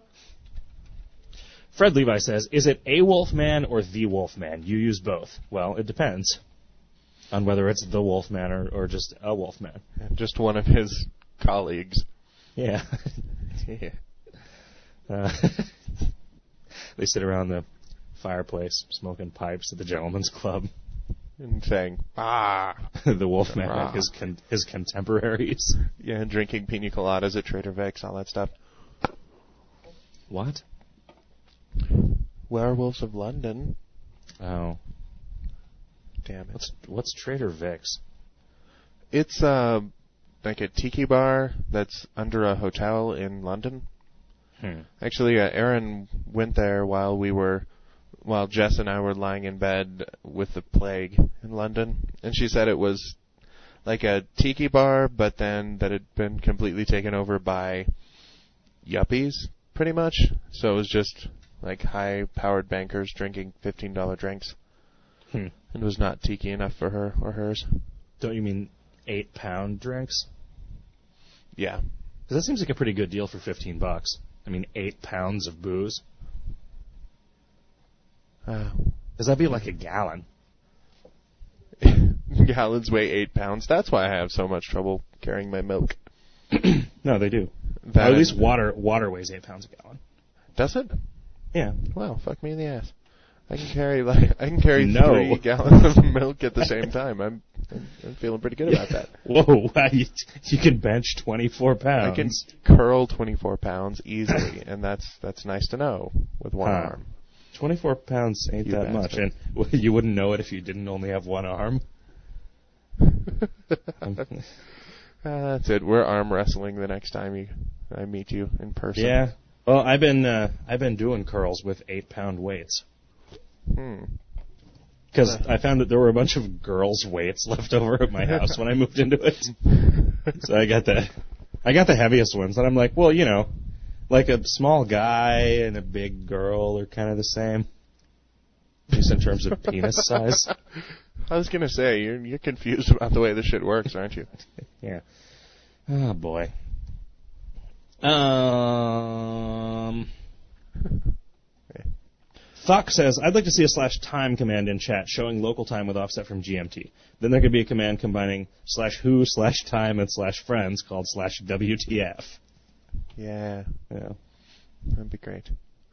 Fred Levi says, is it a Wolfman or the Wolfman? You use both. Well, it depends on whether it's the Wolfman or, or just a Wolfman. And just one of his colleagues. Yeah. Yeah. Uh, they sit around the fireplace smoking pipes at the Gentleman's Club. And saying, ah. The Wolfman Ah. and his con- his contemporaries. Yeah, and drinking pina coladas at Trader Vic's, all that stuff. What? Werewolves of London. Oh. Damn it. What's what's Trader Vic's? It's uh, like a tiki bar that's under a hotel in London. Hmm. Actually, uh, Erin went there while we were, while Jess and I were lying in bed with the plague in London, and she said it was like a tiki bar, but then that had been completely taken over by yuppies, pretty much. So it was just like high-powered bankers drinking fifteen dollar drinks. Hmm. And it was not tiki enough for her or hers. Don't you mean eight-pound drinks? Yeah. Because that seems like a pretty good deal for fifteen bucks. I mean, eight pounds of booze. Uh, Does that be like a gallon? Gallons weigh eight pounds. That's why I have so much trouble carrying my milk. No, they do. That Or at least water water weighs eight pounds a gallon. Does it? Yeah. Wow, fuck me in the ass. I can carry like I can carry No. three gallons of milk at the same time. I'm I'm, I'm feeling pretty good about that. Whoa, wow, you, you can bench twenty-four pounds. I can curl twenty-four pounds easily, and that's that's nice to know with one Huh. arm. twenty-four pounds ain't You that much, bastard. and you wouldn't know it if you didn't only have one arm. Uh, that's it. We're arm wrestling the next time you I meet you in person. Yeah. Well, I've been uh, I've been doing curls with eight pound weights Hmm. because I found that there were a bunch of girls' weights left over at my house when I moved into it. So I got the I got the heaviest ones, and I'm like, well, you know, like a small guy and a big girl are kind of the same, just in terms of penis size. I was gonna say you're you're confused about the way this shit works, aren't you? Yeah. Oh boy. Um. Thuck says, I'd like to see a slash time command in chat showing local time with offset from G M T. Then there could be a command combining slash who slash time and slash friends called slash W T F. Yeah, Yeah. that'd be great.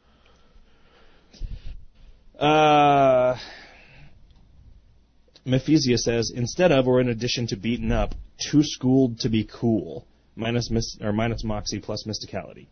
Uh, Mephesia says, instead of or in addition to beaten up, too schooled to be cool. Minus mis- or minus Moxie plus Mysticality.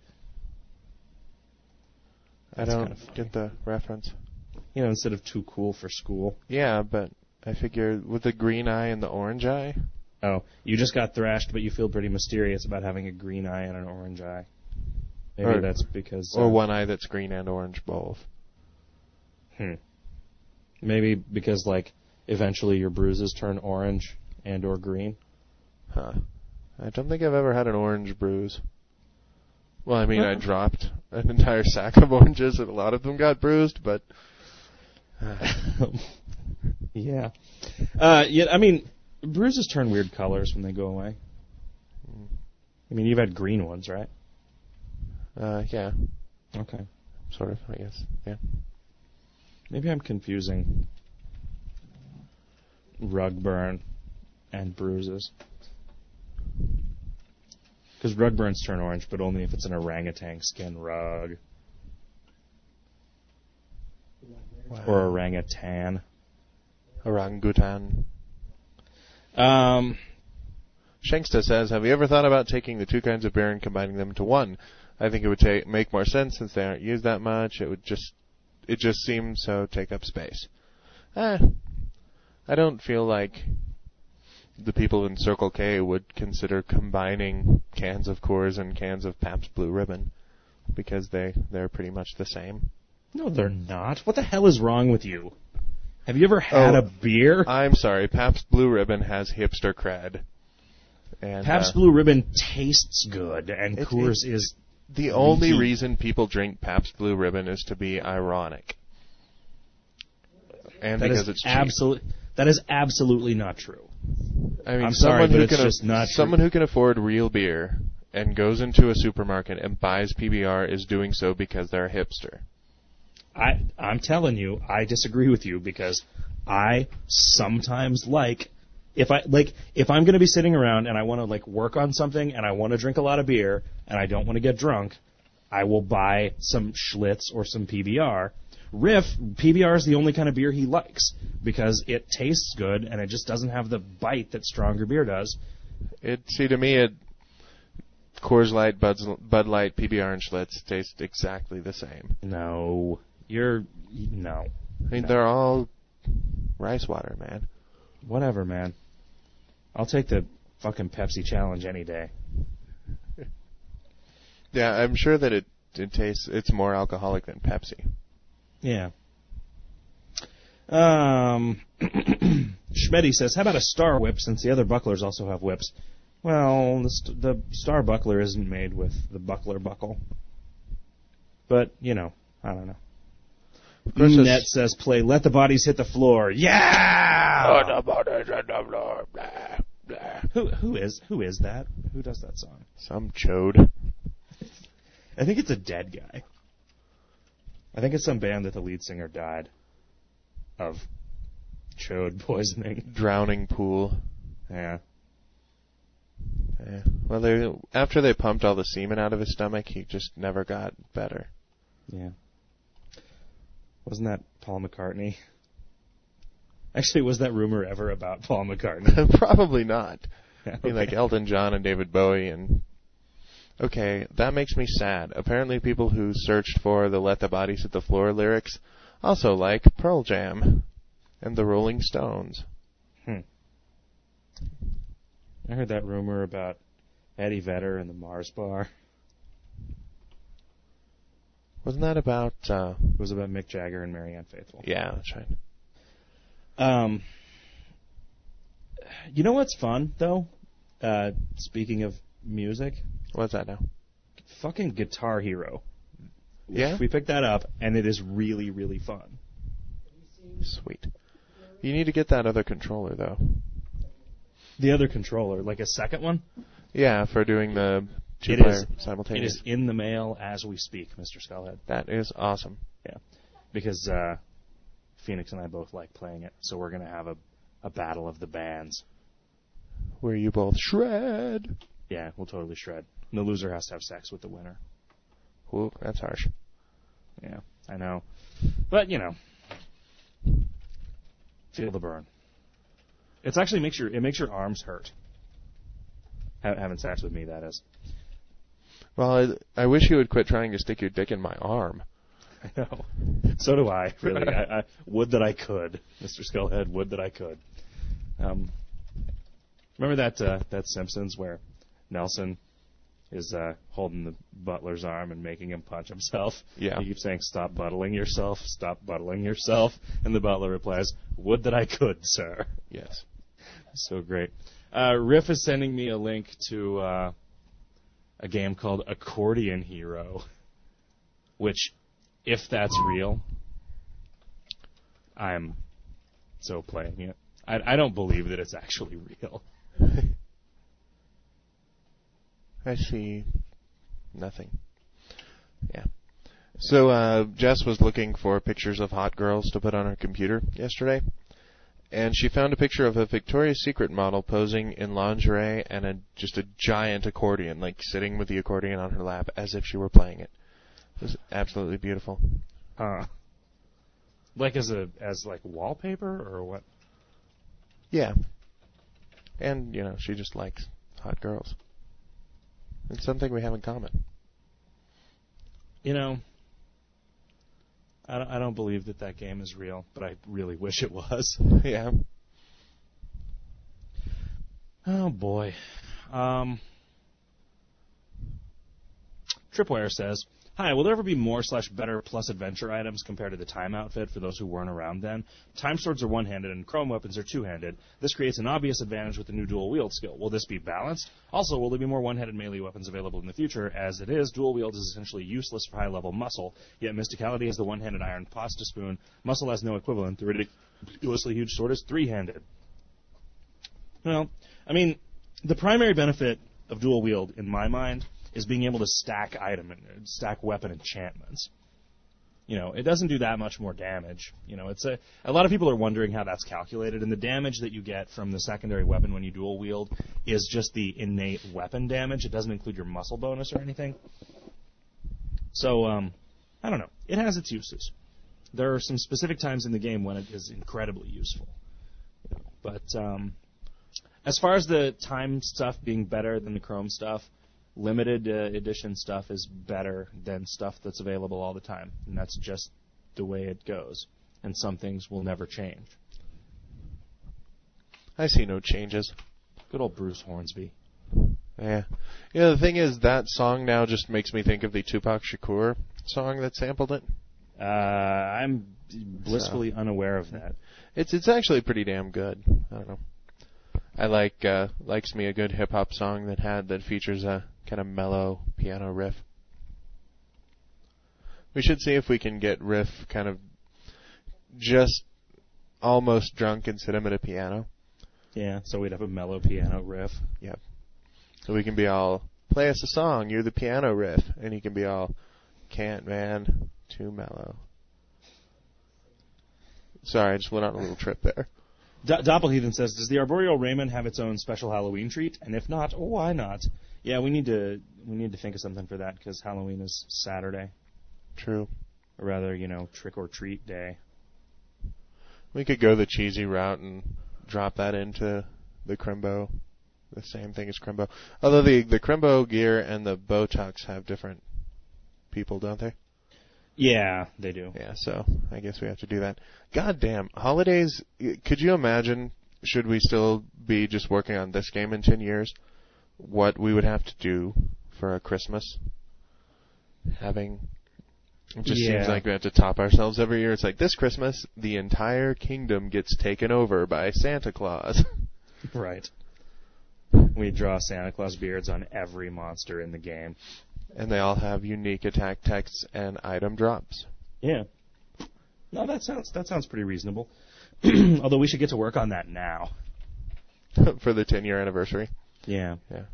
I That's don't kinda funny. get the reference. You know, instead of too cool for school. Yeah, but I figure with the green eye and the orange eye. Oh, you just got thrashed, but you feel pretty mysterious about having a green eye and an orange eye. Maybe Or- that's because... Or uh, one eye that's green and orange both. Hmm. Maybe because, like, eventually your bruises turn orange and or green. Huh. I don't think I've ever had an orange bruise. Well, I mean, I dropped an entire sack of oranges and a lot of them got bruised, but... Yeah. Uh, yeah, I mean, bruises turn weird colors when they go away. I mean, you've had green ones, right? Uh, yeah, Okay. sort of, I guess. Yeah. Maybe I'm confusing rug burn and bruises. Because rug burns turn orange, but only if it's an orangutan skin rug. Wow. Or orangutan. Orangutan. Um, Shanksta says, have you ever thought about taking the two kinds of beer and combining them into one? I think it would ta- make more sense since they aren't used that much. It would just, it just seems so take up space. Eh, I don't feel like the people in Circle K would consider combining cans of Coors and cans of Pabst Blue Ribbon because they, they're pretty much the same. No, they're not. What the hell is wrong with you? Have you ever had Oh, a beer? I'm sorry, Pabst Blue Ribbon has hipster cred. And, Pabst uh, Blue Ribbon tastes good, and it- Coors it- is... The only Leaky. reason people drink Pabst Blue Ribbon is to be ironic. And That because is it's cheap. absolute, That is absolutely not true. I mean, I'm sorry, someone but who it's can just not someone true. who can afford real beer and goes into a supermarket and buys P B R is doing so because they're a hipster. I, I'm telling you, I disagree with you because I sometimes like... If I like, if I'm going to be sitting around and I want to like work on something and I want to drink a lot of beer and I don't want to get drunk, I will buy some Schlitz or some P B R. Riff, P B R is the only kind of beer he likes because it tastes good and it just doesn't have the bite that stronger beer does. It see to me it Coors Light, Bud's, Bud Light, P B R, and Schlitz taste exactly the same. No, you're no. I mean, No. they're all rice water, man. Whatever, man. I'll take the fucking Pepsi challenge any day. Yeah, I'm sure that it it tastes it's more alcoholic than Pepsi. Yeah. Um, Schmetty says, how about a Star Whip since the other bucklers also have whips? Well, the, st- the Star Buckler isn't made with the Buckler buckle. But, you know, I don't know. Of course, it's- Net says, play Let the Bodies Hit the Floor. Yeah! Oh, the bodies on the floor, blah, blah. Who who is who is that? Who does that song? Some chode. I think it's a dead guy. I think it's some band that the lead singer died of chode poisoning. Drowning pool. Yeah. Yeah. Well, they after they pumped all the semen out of his stomach, he just never got better. Yeah. Wasn't that Paul McCartney? Actually, was that rumor ever about Paul McCartney? Probably not. Yeah, I mean, like okay. Elton John and David Bowie and... Okay, that makes me sad. Apparently people who searched for the Let the Bodies Hit the Floor lyrics also like Pearl Jam and the Rolling Stones. Hmm. I heard that rumor about Eddie Vedder and the Mars Bar. Wasn't that about... Uh, It was about Mick Jagger and Marianne Faithfull. yeah, that's right. Um, you know what's fun, though? Uh, speaking of music, What's that now? fucking Guitar Hero. Yeah? We picked that up, and it is really, really fun. Sweet. You need to get that other controller, though. The other controller, like a second one, Yeah, for doing the It two-player is- it simultaneous. is in the mail as we speak, Mister Skullhead. That is awesome. Yeah, because uh, Phoenix and I both like playing it, so we're going to have a, a battle of the bands. Where you both shred. Yeah, we'll totally shred. And the loser has to have sex with the winner. Ooh, that's harsh. Yeah, I know. But, you know, feel the burn. It's actually makes your, it makes your arms hurt. Ha- having sex with me, that is. Well, I, I wish you would quit trying to stick your dick in my arm. I know. So do I, really. I, I would that I could, Mister Skullhead, would that I could. Um, remember that uh, that Simpsons where Nelson is uh, holding the butler's arm and making him punch himself? Yeah. He keeps saying, "Stop buttling yourself, stop buttling yourself," and the butler replies, "Would that I could, sir." Yes. So great. Uh, Riff is sending me a link to uh, a game called Accordion Hero, which, if that's real, I'm so playing it. I, I don't believe that it's actually real. I see nothing. Yeah. So uh, Jess was looking for pictures of hot girls to put on her computer yesterday, and she found a picture of a Victoria's Secret model posing in lingerie and a, just a giant accordion, like sitting with the accordion on her lap as if she were playing it. It was absolutely beautiful. Huh. Like as a as like wallpaper or what? Yeah. And, you know, she just likes hot girls. It's something we have in common. You know, I don't, I don't believe that that game is real, but I really wish it was. Yeah. Oh, boy. Um, Tripwire says, hi, will there ever be more slash better plus adventure items compared to the time outfit for those who weren't around then? Time swords are one-handed and chrome weapons are two-handed. This creates an obvious advantage with the new dual wield skill. Will this be balanced? Also, will there be more one-handed melee weapons available in the future? As it is, dual wield is essentially useless for high-level muscle, yet Mysticality has the one-handed iron pasta spoon. Muscle has no equivalent. The ridiculously huge sword is three-handed. Well, I mean, the primary benefit of dual wield, in my mind, is being able to stack item and stack weapon enchantments. You know, it doesn't do that much more damage. You know, it's a a lot of people are wondering how that's calculated, and the damage that you get from the secondary weapon when you dual wield is just the innate weapon damage. It doesn't include your muscle bonus or anything. So, um, I don't know. It has its uses. There are some specific times in the game when it is incredibly useful. You know, but um, as far as the time stuff being better than the chrome stuff, limited uh, edition stuff is better than stuff that's available all the time, and that's just the way it goes. And some things will never change. I see no changes. Good old Bruce Hornsby. Yeah. You know, the thing is, that song now just makes me think of the Tupac Shakur song that sampled it. Uh, I'm blissfully so. unaware of that. It's it's actually pretty damn good. I don't know. I like uh, likes me a good hip hop song that had that features a kind of mellow piano riff. We should see if we can get Riff kind of just almost drunk and sit him at a piano. Yeah, so we'd have a mellow piano riff. Yep. So we can be all, play us a song, you're the piano riff, and he can be all, can't man, too mellow. Sorry, I just went on a little trip there. Do- Doppelheathen says, does the Arboreal Raymond have its own special Halloween treat? And if not, why not? Yeah, we need to we need to think of something for that, because Halloween is Saturday. True. Or rather, you know, trick or treat day. We could go the cheesy route and drop that into the Crimbo. The same thing as Crimbo. Although the, the Crimbo gear and the Botox have different people, don't they? Yeah, they do. Yeah, so I guess we have to do that. God damn, holidays, could you imagine, should we still be just working on this game in ten years, what we would have to do for a Christmas? Having, it just yeah. seems like we have to top ourselves every year. It's like, this Christmas, the entire kingdom gets taken over by Santa Claus. Right. We draw Santa Claus beards on every monster in the game. And they all have unique attack texts and item drops. Yeah. No, that sounds that sounds pretty reasonable. Although we should get to work on that now. For the ten-year anniversary. Yeah. Yeah.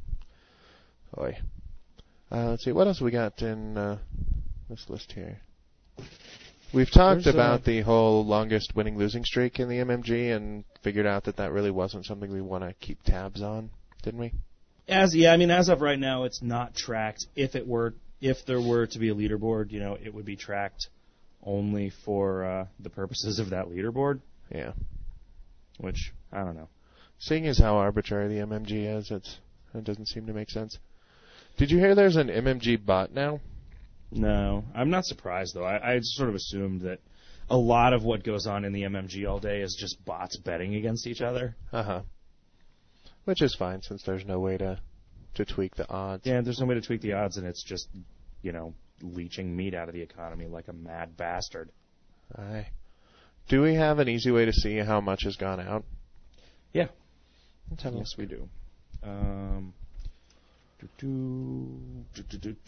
Boy. Uh, let's see, what else we got in uh, this list here? We've talked There's, about uh, the whole longest winning-losing streak in the M M G and figured out that that really wasn't something we want to keep tabs on, didn't we? As yeah, I mean, as of right now, it's not tracked. If it were, if there were to be a leaderboard, you know, it would be tracked only for uh, the purposes of that leaderboard. Yeah. Which I don't know. Seeing as how arbitrary the M M G is, it's it doesn't seem to make sense. Did you hear there's an M M G bot now? No, I'm not surprised though. I, I sort of assumed that a lot of what goes on in the M M G all day is just bots betting against each other. Uh huh. Which is fine, since there's no way to to tweak the odds. Yeah, there's no way to tweak the odds, and it's just, you know, leeching meat out of the economy like a mad bastard. Aye. Do we have an easy way to see how much has gone out? Yeah. Let's have a yes, we do. Um, do, do, do, do,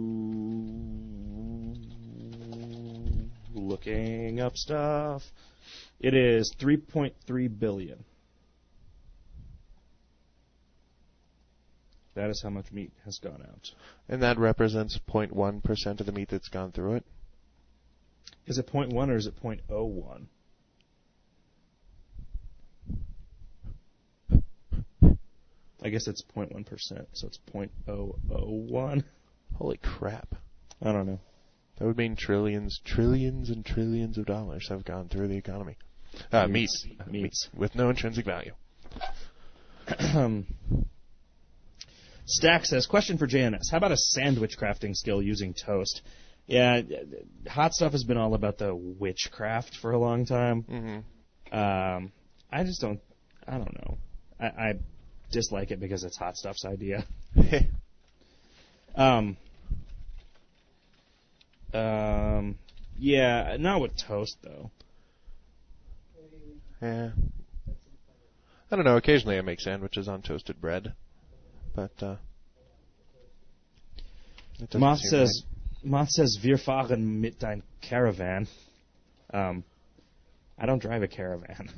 do, looking up stuff. It is three point three billion. That is how much meat has gone out. And that represents zero point one percent of the meat that's gone through it? Is it zero point one or is it zero point zero one? I guess it's zero point one percent, so it's zero point zero zero one. Holy crap. I don't know. That would mean trillions, trillions and trillions of dollars have gone through the economy. Uh, meat. Meats. Meat. With no intrinsic value. Stack says, question for J N S. How about a sandwich crafting skill using toast? Yeah, Hot Stuff has been all about the witchcraft for a long time. Mm-hmm. Um, I just don't, I don't know. I, I dislike it because it's Hot Stuff's idea. um, um, yeah, not with toast, though. Yeah. I don't know. Occasionally I make sandwiches on toasted bread. But, uh... Moth says, right. Moth says, wir fahren mit dein Caravan. Um, I don't drive a caravan.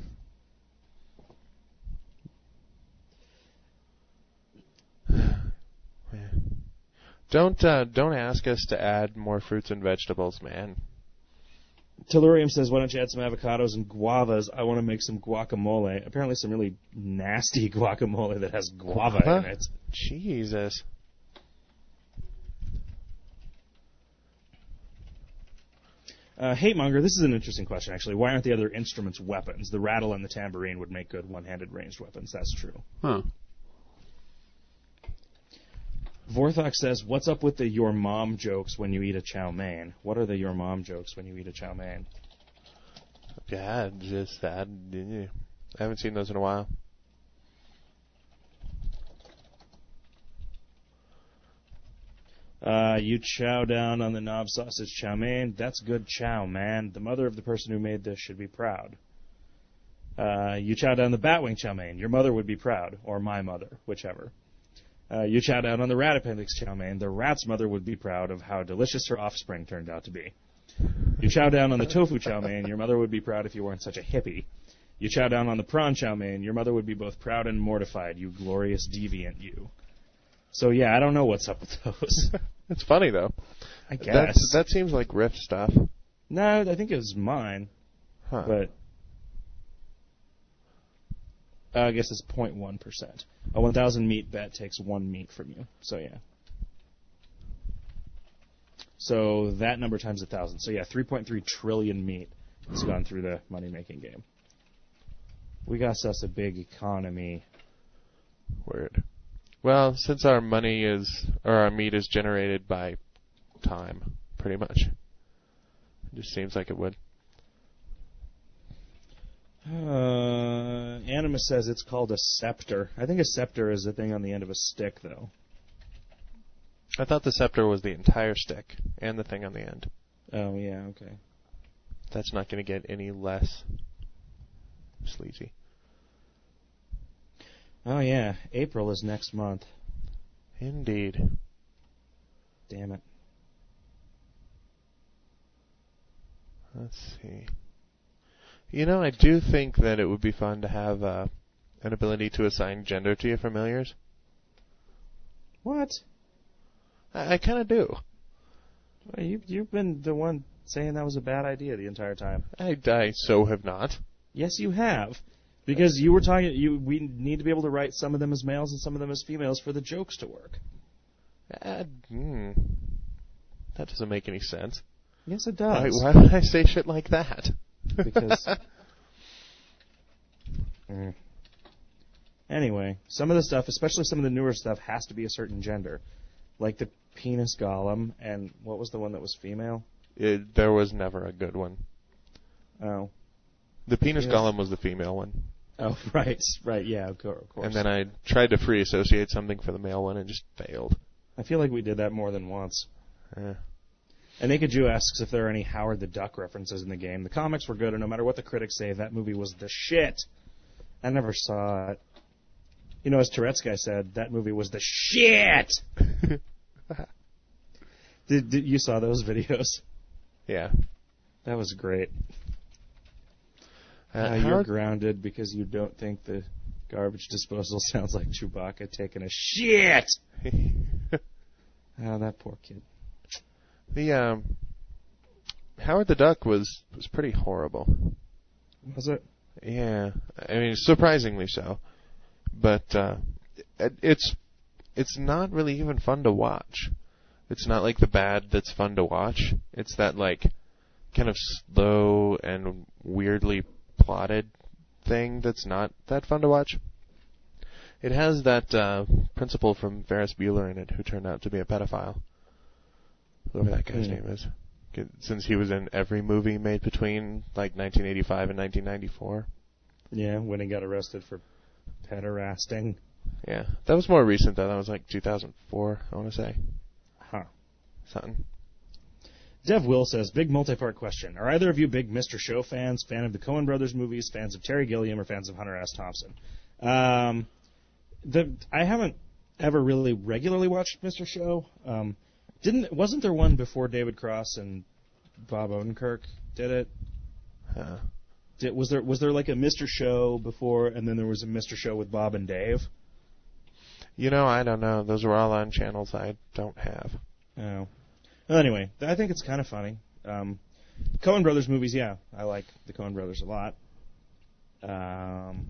Don't uh, don't ask us to add more fruits and vegetables, man. Tellurium says, why don't you add some avocados and guavas? I want to make some guacamole. Apparently some really nasty guacamole that has guava Guava? in it. Jesus. Uh, Hatemonger, this is an interesting question, actually. Why aren't the other instruments weapons? The rattle and the tambourine would make good one-handed ranged weapons. That's true. Huh. Vorthok says, what's up with the your mom jokes when you eat a chow mein? What are the your mom jokes when you eat a chow mein? Yeah, just that. I haven't seen those in a while. Uh, you chow down on the knob sausage chow mein. That's good chow, man. The mother of the person who made this should be proud. Uh, you chow down the batwing chow mein. Your mother would be proud, or my mother, whichever. Uh, you chow down on the rat appendix chow mein. The rat's mother would be proud of how delicious her offspring turned out to be. You chow down on the tofu chow mein. Your mother would be proud if you weren't such a hippie. You chow down on the prawn chow mein. Your mother would be both proud and mortified. You glorious deviant, you. So yeah, I don't know what's up with those. It's funny though. I guess That's, that seems like riff stuff. No, I think it was mine. Huh. But uh, I guess it's zero point one percent. A one thousand meat bet takes one meat from you. So yeah. So that number times one thousand. So yeah, three point three trillion meat has gone through the money-making game. We got us a big economy. Word. Well, since our money is, or our meat is generated by time, pretty much. It just seems like it would. Uh, Animus says it's called a scepter. I think a scepter is the thing on the end of a stick, though. I thought the scepter was the entire stick and the thing on the end. Oh, yeah, okay. That's not going to get any less sleazy. Oh, yeah. April is next month. Indeed. Damn it. Let's see. You know, I do think that it would be fun to have uh, an ability to assign gender to your familiars. What? I, I kind of do. Well, you, you've been the one saying that was a bad idea the entire time. I, I so have not. Yes, you have. Because you were talking, you we need to be able to write some of them as males and some of them as females for the jokes to work. Uh, hmm. That doesn't make any sense. Yes, it Why, does. why would I say shit like that? Because. mm. Anyway, some of the stuff, especially some of the newer stuff, has to be a certain gender. Like the penis golem, and what was the one that was female? It, there was never a good one. Oh. The penis Yeah. golem was the female one. Oh, right, right, yeah, of course. And then I tried to free associate something for the male one and just failed. I feel like we did that more than once. Eh. And Naked Jew asks if there are any Howard the Duck references in the game. The comics were good, and no matter what the critics say, that movie was the shit. I never saw it. You know, as Tourette's guy said, that movie was the shit! did, did you saw those videos? Yeah. That was great. Uh, Uh, you're Howard- grounded because you don't think the garbage disposal sounds like Chewbacca taking a shit! Oh, that poor kid. The um, Howard the Duck was was pretty horrible. Was it? Yeah, I mean surprisingly so, but uh, it, it's it's not really even fun to watch. It's not like the bad that's fun to watch. It's that like kind of slow and weirdly plotted thing that's not that fun to watch. It has that uh, principal from Ferris Bueller in it who turned out to be a pedophile. Whoever that guy's Hmm. name is. Since he was in every movie made between like nineteen eighty-five and nineteen ninety-four. Yeah, when he got arrested for pederasting. Yeah, that was more recent though. That was like two thousand four, I want to say. Huh. Something. Dev Will says, big multi-part question. Are either of you big Mister Show fans, fan of the Coen Brothers movies, fans of Terry Gilliam, or fans of Hunter S. Thompson? Um, the I haven't ever really regularly watched Mister Show. Um, didn't wasn't there one before David Cross and Bob Odenkirk did it? Uh, Did, was there was there like a Mister Show before, and then there was a Mister Show with Bob and Dave? you know, I don't know. Those are all on channels I don't have. Oh. Well, anyway, I think it's kind of funny. Um, Coen Brothers movies, yeah, I like the Coen Brothers a lot. Um,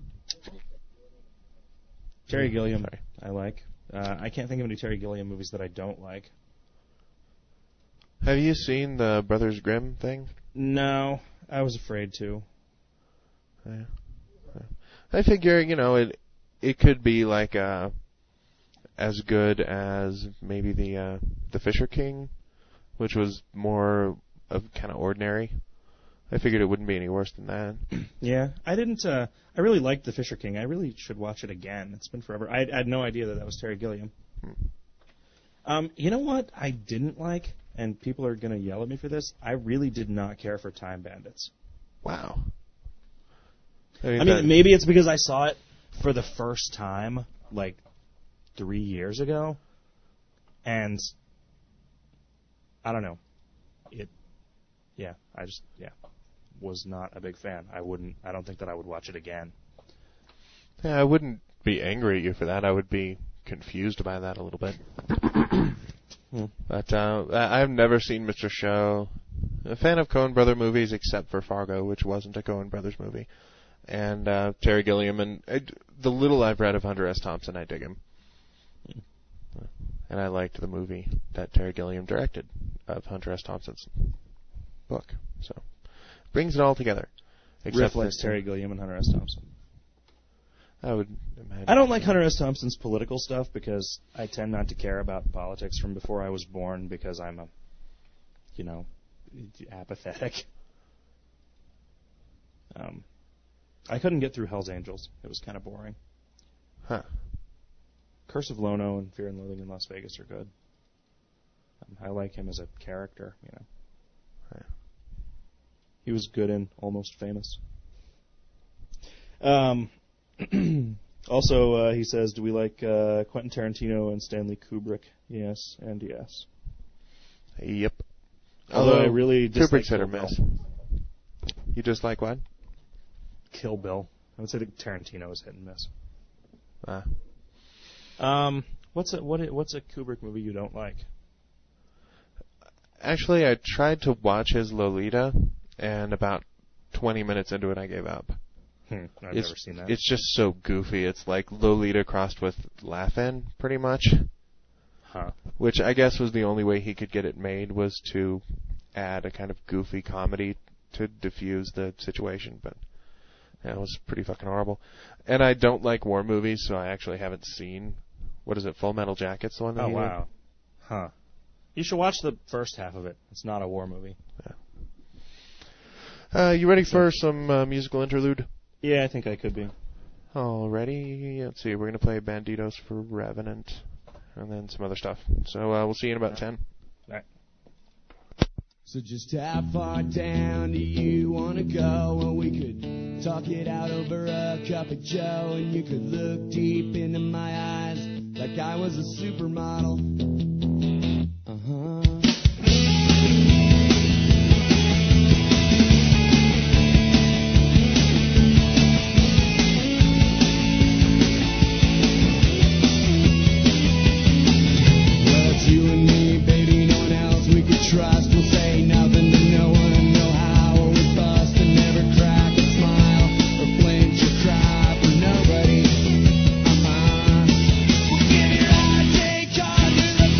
Terry Gilliam, Sorry. I like. Uh, I can't think of any Terry Gilliam movies that I don't like. Have you seen the Brothers Grimm thing? No, I was afraid to. Yeah. I figure, you know, it it could be like uh, as good as maybe the uh, the Fisher King, which was more of kind of ordinary. I figured it wouldn't be any worse than that. Yeah, I didn't. Uh, I really liked The Fisher King. I really should watch it again. It's been forever. I, I had no idea that that was Terry Gilliam. Hmm. Um, you know what I didn't like, and people are going to yell at me for this. I really did not care for Time Bandits. Wow. I I mean, mean, that- maybe it's because I saw it for the first time like three years ago, and I don't know. It, yeah, I just yeah was not a big fan. I wouldn't. I don't think that I would watch it again. yeah, I wouldn't be angry at you for that. I would be confused by that a little bit. Hmm. But uh, I- I've never seen Mister Show. A fan of Coen Brother movies, except for Fargo, which wasn't a Coen Brothers movie, and uh, Terry Gilliam. And uh, the little I've read of Hunter S. Thompson, I dig him. And I liked the movie that Terry Gilliam directed of Hunter S. Thompson's book. So brings it all together. Riff likes that- Terry Gilliam and Hunter S. Thompson. I would imagine. I don't like Hunter S. Thompson's political stuff because I tend not to care about politics from before I was born because I'm a, you know, apathetic. Um, I couldn't get through Hell's Angels. It was kind of boring. Huh. Curse of Lono and Fear and Loathing in Las Vegas are good. Um, I like him as a character, you know. Yeah. He was good in Almost Famous. Um, also, uh, he says, do we like uh, Quentin Tarantino and Stanley Kubrick? Yes, and yes. Yep. Although I really dislike Kubrick's hit or Kill miss. Bill. You just like what? Kill Bill. I would say that Tarantino is hit and miss. Ah. Um, what's a what? What's a Kubrick movie you don't like? Actually, I tried to watch his Lolita, and about twenty minutes into it, I gave up. Hmm, I've it's, never seen that. It's just so goofy. It's like Lolita crossed with Laugh-In, pretty much. Huh. Which I guess was the only way he could get it made, was to add a kind of goofy comedy to diffuse the situation. But yeah, it was pretty fucking horrible. And I don't like war movies, so I actually haven't seen, what is it, Full Metal Jacket's the one that Oh he did? wow. Huh. You should watch the first half of it. It's not a war movie. Uh, you ready for some uh, musical interlude? Yeah, I think I could be. Already, let's see, we're going to play Banditos for Revenant, and then some other stuff. So uh, we'll see you in about ten. All right. So just how far down do you want to go? Well, we could talk it out over a cup of joe, and you could look deep into my eyes like I was a supermodel. Uh-huh. Well, it's you and me, baby, no one else we could trust. We'll say nothing to no one, know how or we bust and never crack a smile or flinch or cry for nobody. Uh-huh. We'll give your eyes, take charge of the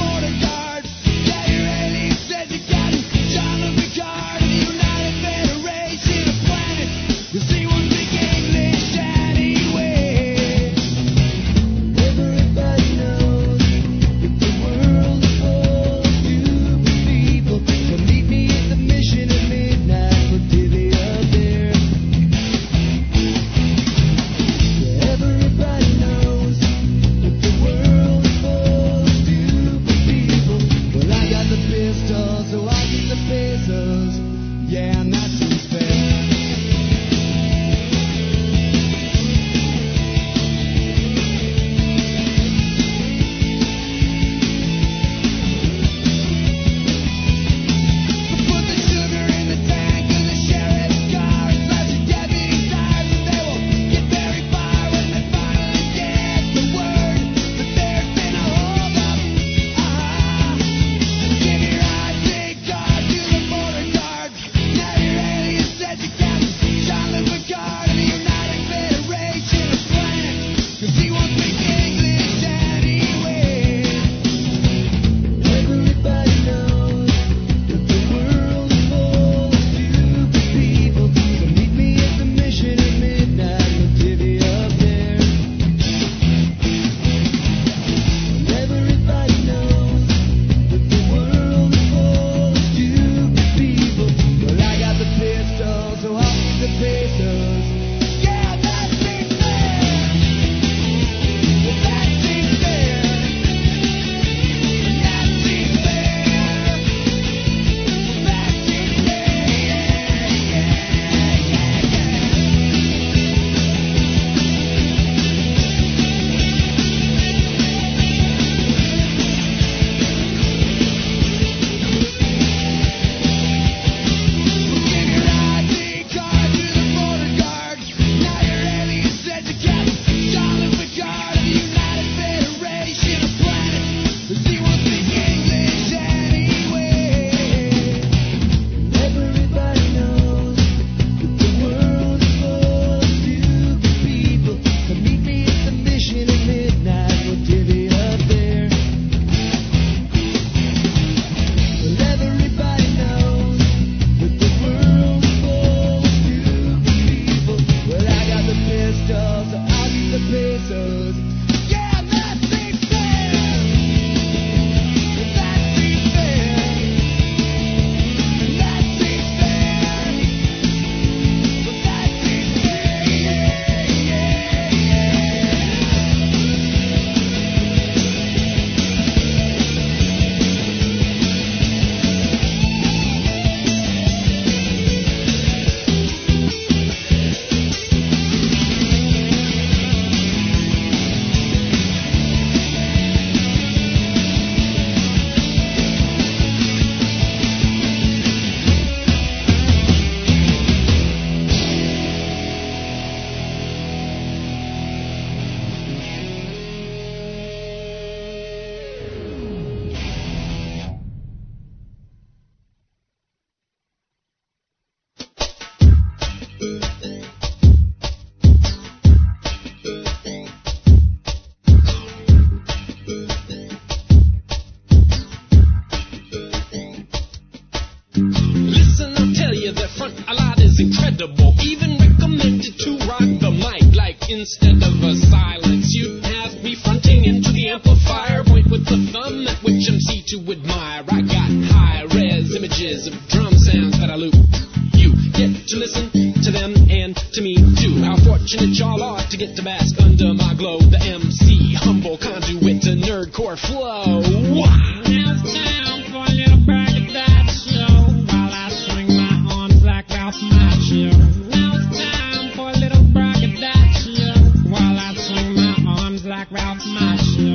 Listen, I'll tell you, their front a lot is incredible. Even recommended to rock the mic, like instead of a silence, you'd have me fronting into the amplifier, point with the thumb at which M C to admire. I got high-res images of drum sounds that I loop. You get to listen to them and to me too. How fortunate y'all are to get to bask under my glow. The M C, humble conduit to nerdcore flow. Wow. Now it's time for a little brag of that show while I swing my arms like Ralph Macchio. Now it's time for a little brag of that show while I swing my arms like Ralph Macchio.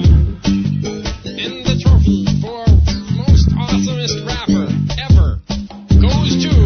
And the trophy for most awesomest rapper ever goes to...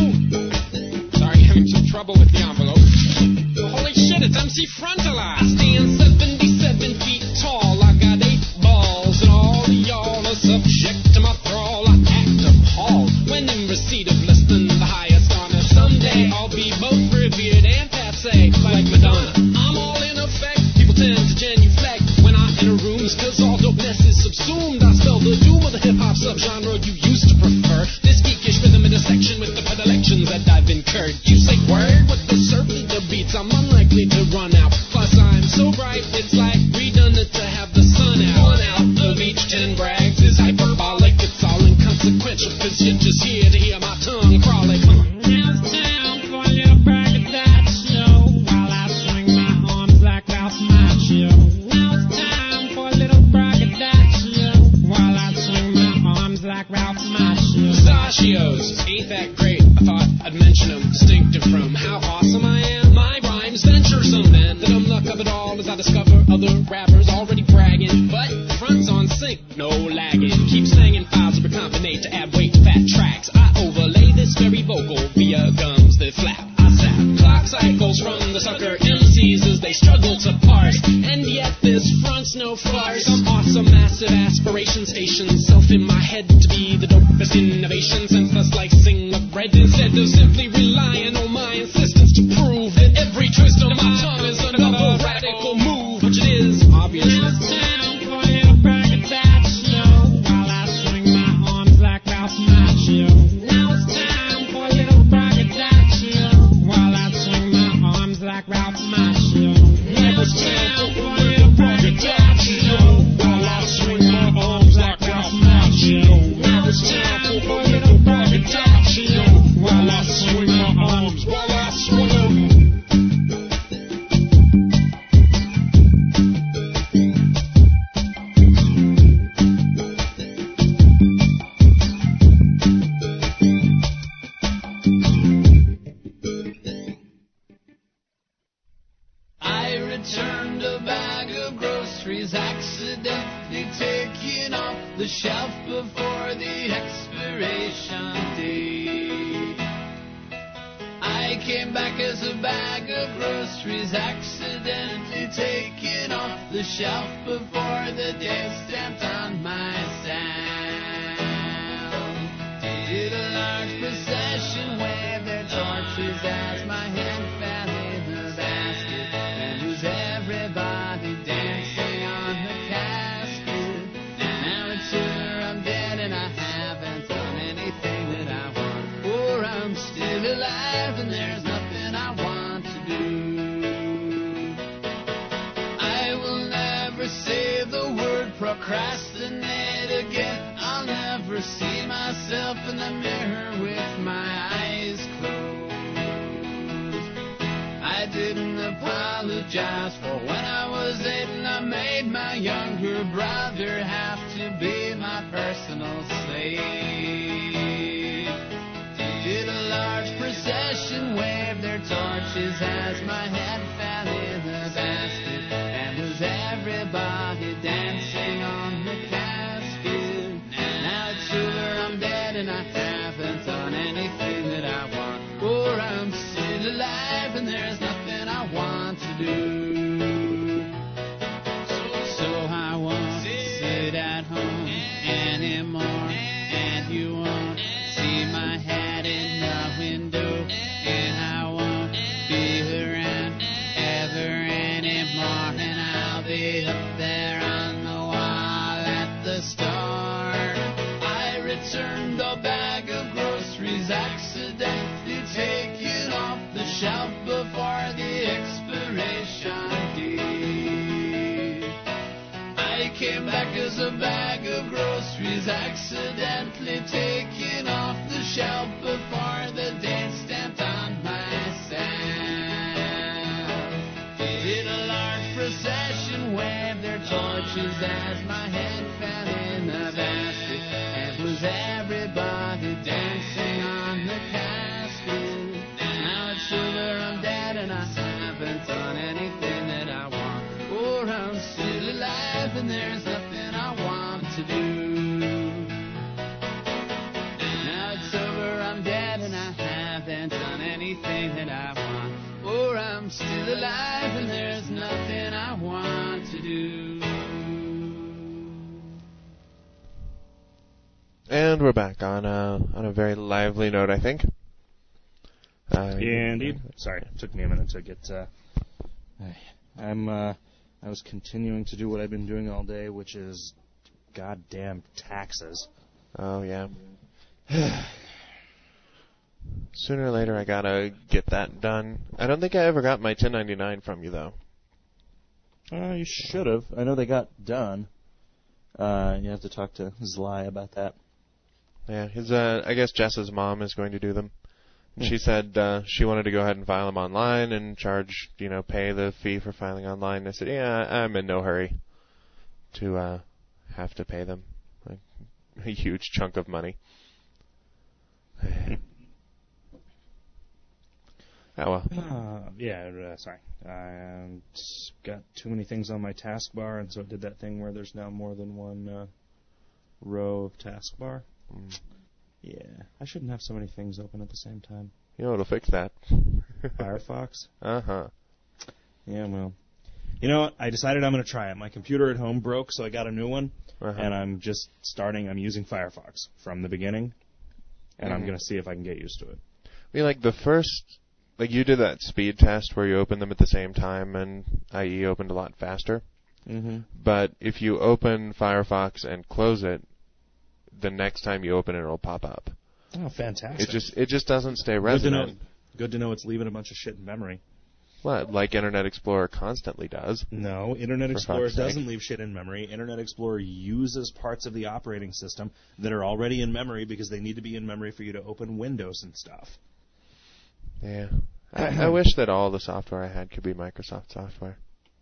Sorry, having some trouble with the envelope. Holy shit, it's M C Frontalize. I stand seventy-seven feet tall. I got eight balls, and all of y'all are subject to my thrall. I act appalled when in receipt of less than the highest honor. Someday I'll be both revered and passe like Madonna. I'm all in effect. People tend to genuflect when I enter rooms, cause all dopeness is subsumed. I spell the doom of the hip-hop subgenre you used to prefer. This geekish rhythm intersection with the predilections that I've incurred. You say word with the surfing the beats, I'm unlikely to run out. Plus I'm so bright, it's like redundant to have the sun out. One out of each ten brags is hyperbolic. It's all inconsequential, cause you're just here to hear my tongue crawling. Come on. Now it's time for a little brag of that show while I swing my arms like Ralph Macchio. Now it's time for a little brag of that show while I swing my arms like Ralph Macchio. Pistachios, ain't that great? I thought I'd mention them, distinctive from how awesome I am. My rhymes venturesome, then the dumb luck of it all is I discover other rappers already bragging, but fronts on sync, no lagging. Keep slanging files of recombinate to add weight to fat tracks. I overlay this very vocal via gums that flap. I sap clock cycles from the sucker M Cs as they struggle to parse, and yet this front's no farce. Some awesome massive aspiration station, self in my head to be the dopest innovation since the slicing of bread, instead of simply relying on my insistence to prove that every twist of my tongue is another radical move, which it is, obviously. Now it's time for a little brag of that show while I swing my arms like Ralph Macchio. Now it's time for a little brag of that show while I swing my arms like Ralph Macchio. Now it's time for a little brag of that show while I swing my arms like Ralph Macchio. Now it's time for a little brag of that show while I swing my arms, while I swing them. I returned a bag of groceries, accidentally taken off the shelf before the expiration date. I came back as a bag of groceries, accidentally taken off the shelf before the date stamped on my sound. Did a large procession wave their torches as my hand fell in the basket, and was everybody dancing on the casket. Now it's sooner I'm dead and I haven't done anything that I want, or I'm still alive and there's nothing I want to do. I will never say the word procrastinate again. I'll never see myself in the mirror with my eyes closed. I didn't apologize for when I was eight and I made my younger brother have to be my personal slave. Did a large procession wave their torches as my head fell in the basket, and was everybody dancing on the casket. Now it's sooner I'm dead and I haven't done anything that I want, or I'm still alive and there's nothing I want to do. So I won't sit at home anymore, and you won't see my head in the window, and I won't be around ever anymore, and I'll be up there on the wall at the store. I returned the bag is accidentally taken off the shelf before the date stamped on myself. Did a large procession wave their torches as my head fell in the basket? And was everybody dancing on the casket? Now it's over, I'm dead, and I haven't done anything that I want. Or I'm still alive, and there's nothing I want to do. Now it's over, I'm dead, and I haven't done anything that I want. Or I'm still alive, and there's nothing I want to do. And we're back on a on a very lively note, I think. Uh, Yeah, indeed. Sorry, it took me a minute to get. Uh, I- I'm. Uh, I was continuing to do what I've been doing all day, which is goddamn taxes. Oh yeah. Sooner or later, I gotta get that done. I don't think I ever got my ten ninety-nine from you though. Uh, you should have. I know they got done. Uh, you have to talk to Zly about that. Yeah, his. Uh, I guess Jess's mom is going to do them. She said uh, she wanted to go ahead and file them online and charge, you know, pay the fee for filing online. I said, yeah, I'm in no hurry to uh, have to pay them a, a huge chunk of money. Oh well. Uh, yeah, uh, sorry. I um, just got too many things on my taskbar, and so it did that thing where there's now more than one uh, row of taskbar. Mm. Yeah, I shouldn't have so many things open at the same time. You know what'll fix that? Firefox? Uh-huh. Yeah, well. You know what? I decided I'm going to try it. My computer at home broke, so I got a new one, Uh-huh. and I'm just starting. I'm using Firefox from the beginning, and I'm Mhm. going to see if I can get used to it. I mean, like the first, like you did that speed test where you opened them at the same time, and I E opened a lot faster. Mm-hmm. But if you open Firefox and close it, the next time you open it, it'll pop up. Oh, fantastic. It just it just doesn't stay Good to resident. know. Good to know it's leaving a bunch of shit in memory. Well, like Internet Explorer constantly does. No, Internet For Explorer fuck's sake. doesn't leave shit in memory. Internet Explorer uses parts of the operating system that are already in memory because they need to be in memory for you to open Windows and stuff. Yeah. I, I wish that all the software I had could be Microsoft software.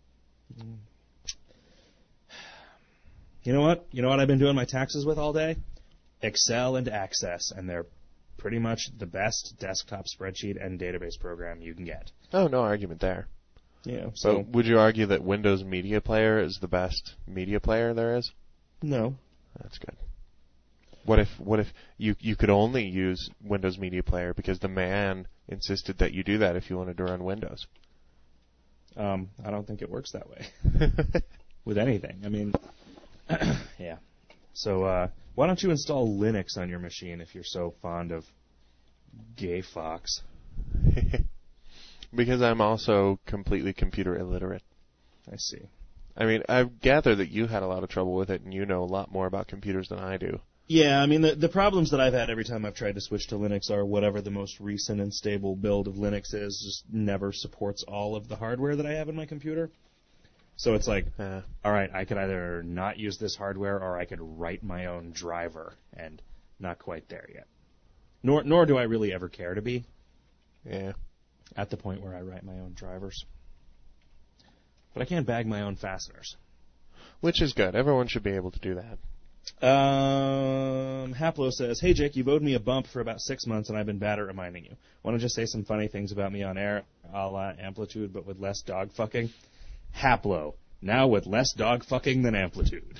You know what? You know what I've been doing my taxes with all day? Excel and Access, and they're pretty much the best desktop spreadsheet and database program you can get. Oh, no argument there. Yeah. So, So would you argue that Windows Media Player is the best media player there is? no. That's good. What if what if you you could only use Windows Media Player because the man insisted that you do that if you wanted to run Windows? Um, I don't think it works that way with anything. I mean, yeah. So uh, why don't you install Linux on your machine if you're so fond of Gay Fox? Because I'm also completely computer illiterate. I see. I mean, I gather that you had a lot of trouble with it, and you know a lot more about computers than I do. Yeah, I mean, the, the problems that I've had every time I've tried to switch to Linux are whatever the most recent and stable build of Linux is just never supports all of the hardware that I have in my computer. So it's like, Uh, all right, I could either not use this hardware or I could write my own driver, and not quite there yet. Nor nor do I really ever care to be yeah. at the point where I write my own drivers. But I can't bag my own fasteners. Which is good. Everyone should be able to do that. Um, Haplo says, "Hey Jake, you've owed me a bump for about six months, and I've been bad at reminding you. Want to just say some funny things about me on air, a la Amplitude, but with less dog fucking? Haplo, now with less dog fucking than Amplitude."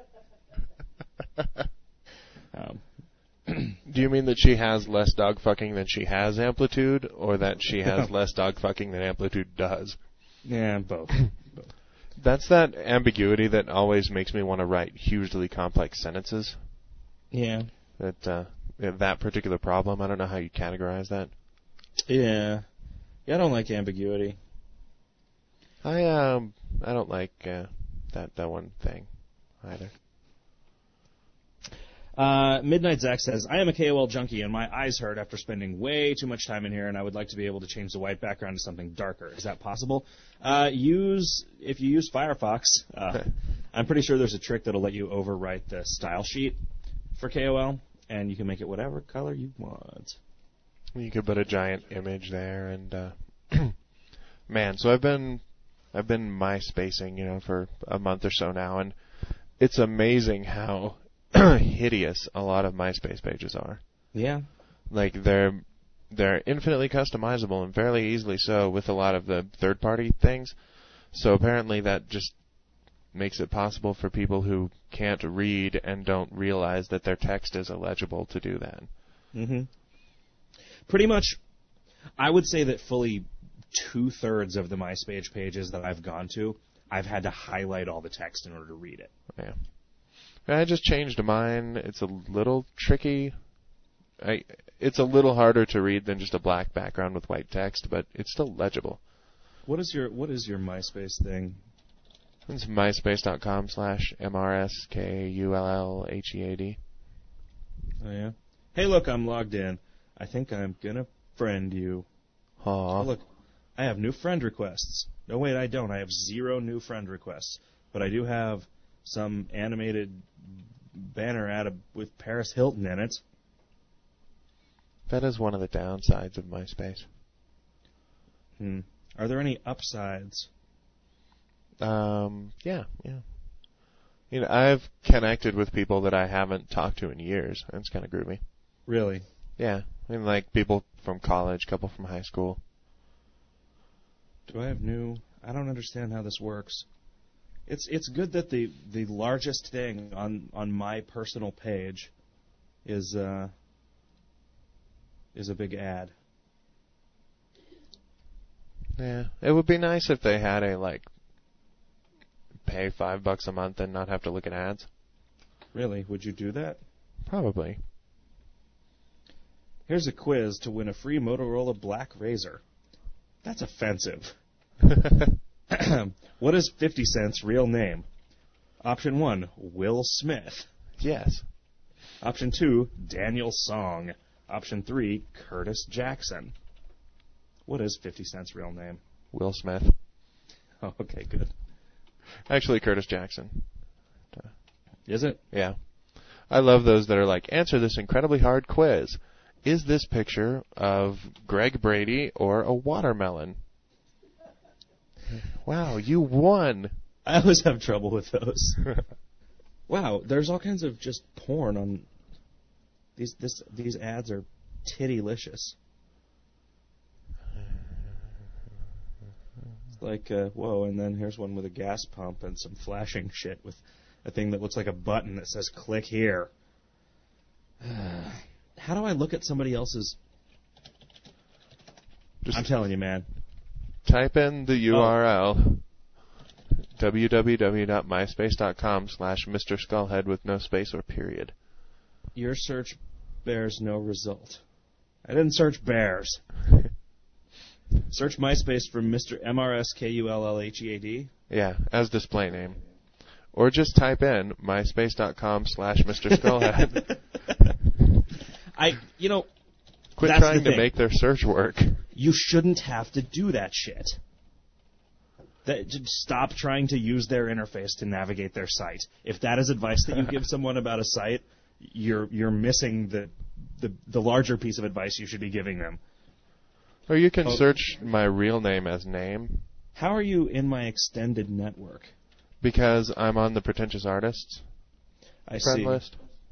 um, Do you mean that she has less dog fucking than she has Amplitude, or that she has less dog fucking than Amplitude does? yeah, both. That's that ambiguity that always makes me want to write hugely complex sentences. Yeah, That uh, that particular problem, I don't know how you categorize that. yeah, yeah. I don't like ambiguity. I um I don't like uh, that that one thing either. Uh, Midnight Zach says, "I am a K O L junkie and my eyes hurt after spending way too much time in here, and I would like to be able to change the white background to something darker. Is that possible?" Uh, use if you use Firefox. Uh, I'm pretty sure there's a trick that'll let you overwrite the style sheet. for K O L, and you can make it whatever color you want. You could put a giant image there, and uh, man, so I've been I've been MySpacing, you know, for a month or so now, and it's amazing how hideous a lot of MySpace pages are. Yeah. Like they're they're infinitely customizable and fairly easily so with a lot of the third-party things. So apparently that just makes it possible for people who can't read and don't realize that their text is illegible to do that. Mm-hmm. Pretty much, I would say that fully two-thirds of the MySpace pages that I've gone to, I've had to highlight all the text in order to read it. Yeah. I just changed mine. It's a little tricky. I, it's a little harder to read than just a black background with white text, but it's still legible. What is your What is your MySpace thing? It's myspace.com slash M-R-S-K-U-L-L-H-E-A-D. Oh, yeah? Hey, look, I'm logged in. I think I'm going to friend you. Aw. Oh, look, I have new friend requests. No, wait, I don't. I have zero new friend requests. But I do have some animated banner ad with Paris Hilton in it. That is one of the downsides of MySpace. Hmm. Are there any upsides? Um, yeah, yeah. You know, I've connected with people that I haven't talked to in years. That's kind of groovy. Really? Yeah. I mean, like people from college, couple from high school. Do I have new... I don't understand how this works. It's it's good that the, the largest thing on, on my personal page is uh is a big ad. Yeah. It would be nice if they had a, like, pay five bucks a month and not have to look at ads. Really? Would you do that? Probably. Here's a quiz to win a free Motorola Black Razor. That's offensive. What is fifty Cent's real name? Option one, Will Smith. Yes. Option two, Daniel Song. Option three, Curtis Jackson. What is fifty Cent's real name? Will Smith. Oh, okay, good. Actually, Curtis Jackson. Is it? Yeah. I love those that are like, answer this incredibly hard quiz. Is this picture of Greg Brady or a watermelon? Wow, you won. I always have trouble with those. Wow, there's all kinds of just porn on these. This these ads are tittylicious. It's like uh, whoa, and then here's one with a gas pump and some flashing shit with a thing that looks like a button that says "click here." How do I look at somebody else's? Just I'm telling you, man. Type in the U R L oh. www.myspace.com slash Mr. Skullhead with no space or period. Your search bears no result. I didn't search bears. Search MySpace for Mister M R S K U L L H E A D. Yeah, as display name. Or just type in myspace.com slash Mr. Skullhead. I, you know, Quit that's trying the to thing. make their search work. You shouldn't have to do that shit. That, just stop trying to use their interface to navigate their site. If that is advice that you give someone about a site, you're you're missing the, the the larger piece of advice you should be giving them. Or you can Oh. search my real name as name. How are you in my extended network? Because I'm on the Pretentious Artists I friend see. list.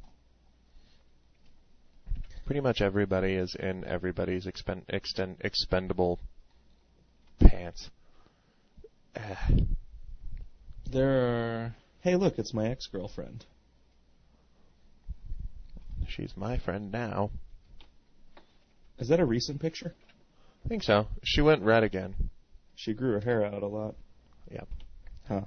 Pretty much everybody is in everybody's expen- extend- expendable pants. Ah. There are... Hey, look, it's my ex-girlfriend. She's my friend now. Is that a recent picture? I think so. She went red again. She grew her hair out a lot. Yep. Huh.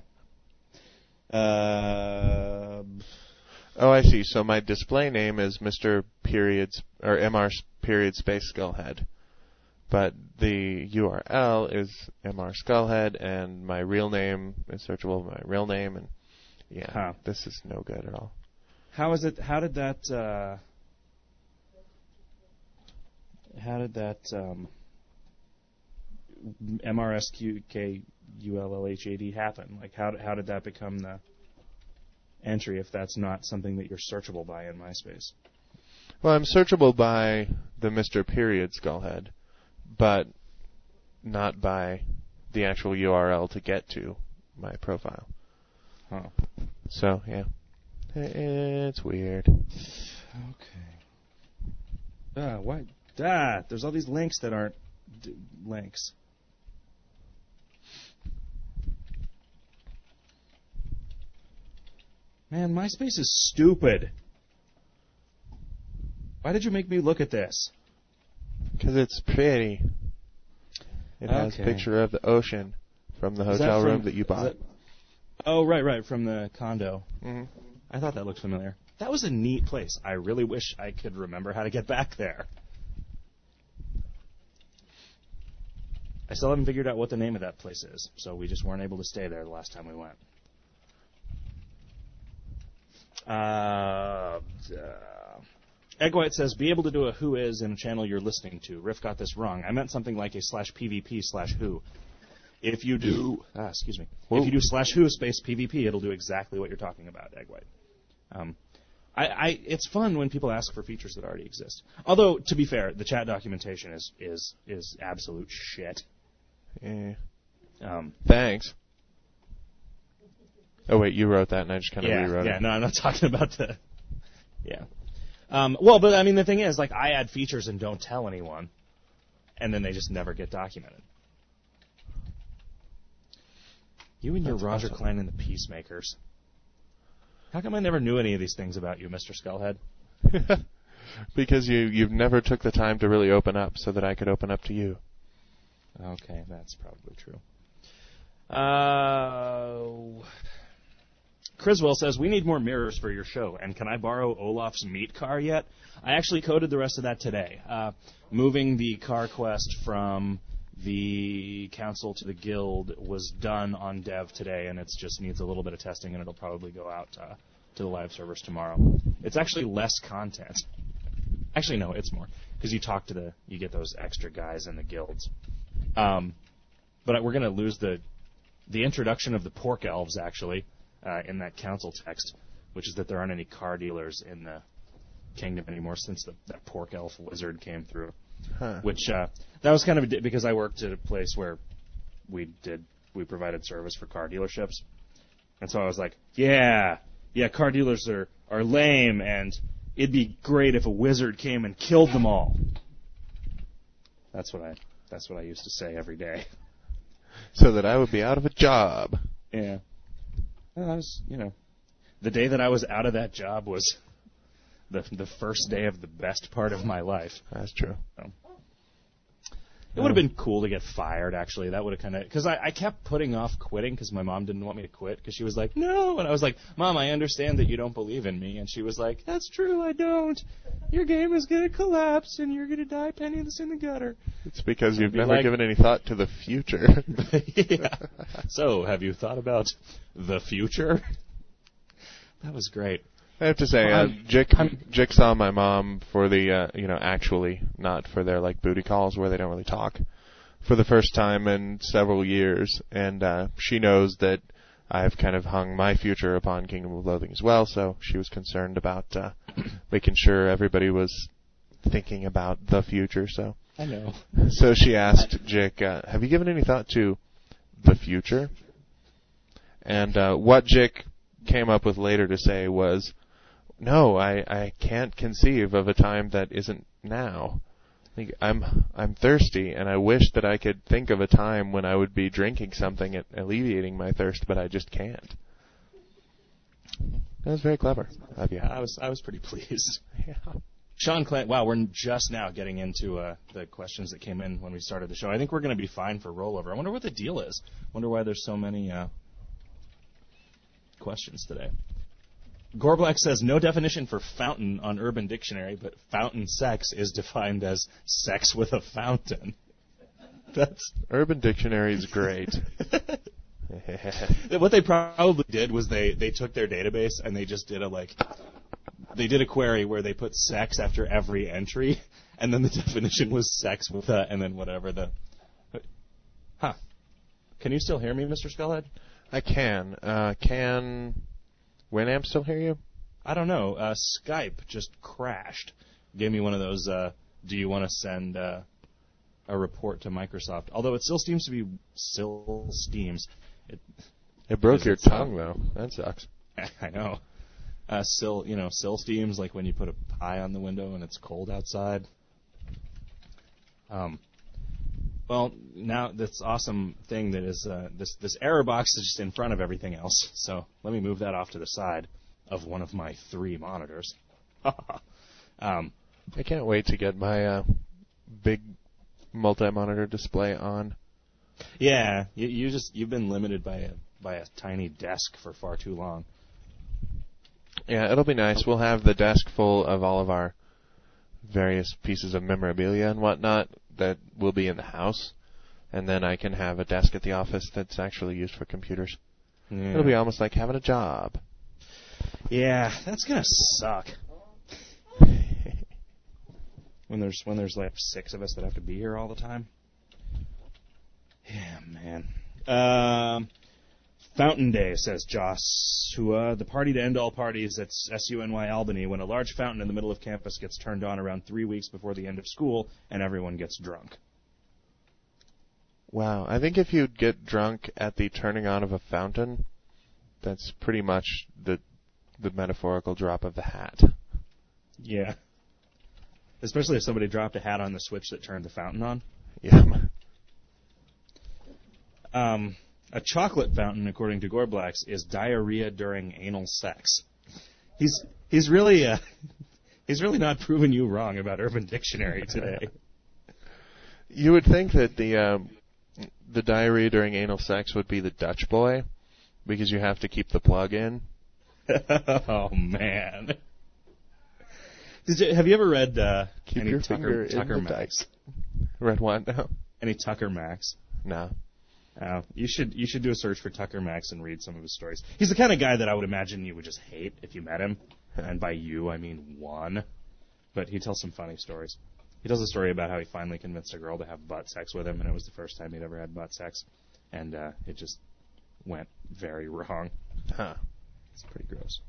Uh... Oh, I see. So my display name is Mister Periods or M R period space Skullhead, but the U R L is M R Skullhead, and my real name is searchable by my real name, and yeah, Huh. this is no good at all. How is it? How did that? Uh, how did that? Um, M R S Q K U L L H A D happen? Like how? How did that become the? entry if that's not something that you're searchable by in MySpace. Well, I'm searchable by the Mister Period Skullhead, but not by the actual U R L to get to my profile. Oh. So, yeah. It's weird. Okay. Ah, why? Ah, there's all these links that aren't d- links. Man, MySpace is stupid. Why did you make me look at this? Because it's pretty. It has a Okay. picture of the ocean from the Is that hotel from- room that you is bought. that- Oh, right, right, from the condo. hmm I thought that looked familiar. That was a neat place. I really wish I could remember how to get back there. I still haven't figured out what the name of that place is, so we just weren't able to stay there the last time we went. Uh, uh, Egg White says, be able to do a who is in a channel you're listening to. Riff got this wrong. I meant something like a slash PvP slash who. If you do, ah, excuse me. Whoa. If you do slash who space PvP, it'll do exactly what you're talking about, Egg White. Um, I, I, it's fun when people ask for features that already exist. Although, to be fair, the chat documentation is is is absolute shit. Yeah. Um, Thanks. Oh, wait, you wrote that and I just kind of yeah, rewrote yeah. it. No, I'm not talking about the. Yeah. Um, well, but I mean, the thing is, like, I add features and don't tell anyone, and then they just never get documented. You and your That's Roger awesome. Klein and the Peacemakers. How come I never knew any of these things about you, Mister Skullhead? Because you, you've never took the time to really open up so that I could open up to you. Okay, that's probably true. Uh, Criswell says, we need more mirrors for your show, and can I borrow Olaf's meat car yet? I actually coded the rest of that today. Uh, moving the car quest from the council to the guild was done on dev today, and it just needs a little bit of testing, and it'll probably go out uh, to the live servers tomorrow. It's actually less content. Actually, no, it's more, because you talk to the, you get those extra guys in the guilds. Um, but we're going to lose the the introduction of the pork elves, actually, uh, in that council text, which is that there aren't any car dealers in the kingdom anymore since the, that pork elf wizard came through. Huh. Which, uh, that was kind of a di- because I worked at a place where we did, we provided service for car dealerships. And so I was like, yeah, yeah, car dealers are, are lame, and it'd be great if a wizard came and killed them all. That's what I, that's what I used to say every day. So that I would be out of a job. Yeah. Well, I was, you know, the day that I was out of that job was the the first day of the best part of my life. That's true. So. It would have been cool to get fired, actually. That would have kind of... Because I, I kept putting off quitting because my mom didn't want me to quit because she was like, no. And I was like, Mom, I understand that you don't believe in me. And she was like, that's true, I don't. Your game is going to collapse and you're going to die penniless in the gutter. It's because I'd you've be never like- given any thought to the future. Yeah. So, have you thought about the future? That was great. I have to say, uh, I'm- Jick, I'm- Jick saw my mom for the, uh, you know, actually, not for their, like, booty calls where they don't really talk, for the first time in several years, and uh, she knows that I've kind of hung my future upon Kingdom of Loathing as well, so she was concerned about uh, making sure everybody was thinking about the future, so... I know. So she asked Jick, uh, have you given any thought to the future? And uh, what Jick came up with later to say was, no, I, I can't conceive of a time that isn't now. Like, I'm I'm thirsty, and I wish that I could think of a time when I would be drinking something and alleviating my thirst, but I just can't. That was very clever of you. Yeah, I was I was pretty pleased. Yeah. Sean Clint, wow, we're just now getting into uh, the questions that came in when we started the show. I think we're going to be fine for rollover. I wonder what the deal is. Wonder why there's so many uh, questions today. Gorblack says, no definition for fountain on Urban Dictionary, but fountain sex is defined as sex with a fountain. That's Urban Dictionary is great. what they probably did was they, they took their database and they just did a like they did a query where they put sex after every entry, and then the definition was sex with a, and then whatever the. Huh? Can you still hear me, Mister Skullhead? I can. Uh, can Winamp still hear you? I don't know. Uh, Skype just crashed. Gave me one of those, uh, do you want to send uh, a report to Microsoft? Although it still seems to be, still steams. It, It broke your it's, uh, tongue, though. That sucks. I know. Uh, still, you know, still steams like when you put a pie on the window and it's cold outside. Um, well, now this awesome thing that is uh, this this error box is just in front of everything else. So let me move that off to the side of one of my three monitors. um, I can't wait to get my uh, big multi-monitor display on. yeah, you, you just you've been limited by a by a tiny desk for far too long. Yeah, it'll be nice. We'll have the desk full of all of our various pieces of memorabilia and whatnot that will be in the house, and then I can have a desk at the office that's actually used for computers. Yeah. It'll be almost like having a job. Yeah, that's gonna suck. when there's when there's like six of us that have to be here all the time. Yeah, man. Um, Fountain Day, says Joshua. The party to end all parties at S U N Y Albany when a large fountain in the middle of campus gets turned on around three weeks before the end of school and everyone gets drunk. Wow, I think if you get drunk at the turning on of a fountain, that's pretty much the the metaphorical drop of the hat. Yeah. Especially if somebody dropped a hat on the switch that turned the fountain on. Yeah. Um, a chocolate fountain, according to Gorblax, is diarrhea during anal sex. He's he's really uh, he's really not proving you wrong about Urban Dictionary today. You would think that the um, the diarrhea during anal sex would be the Dutch boy, because you have to keep the plug in. Oh man! Did you have you ever read uh, Keep any your Tucker finger Tucker in the Max? dice. Read what now? Any Tucker Max? No. Uh, you should you should do a search for Tucker Max and read some of his stories. He's the kind of guy that I would imagine you would just hate if you met him, and by you I mean one. But he tells some funny stories. He tells a story about how he finally convinced a girl to have butt sex with him, and it was the first time he'd ever had butt sex, and uh, it just went very wrong. Huh. It's pretty gross.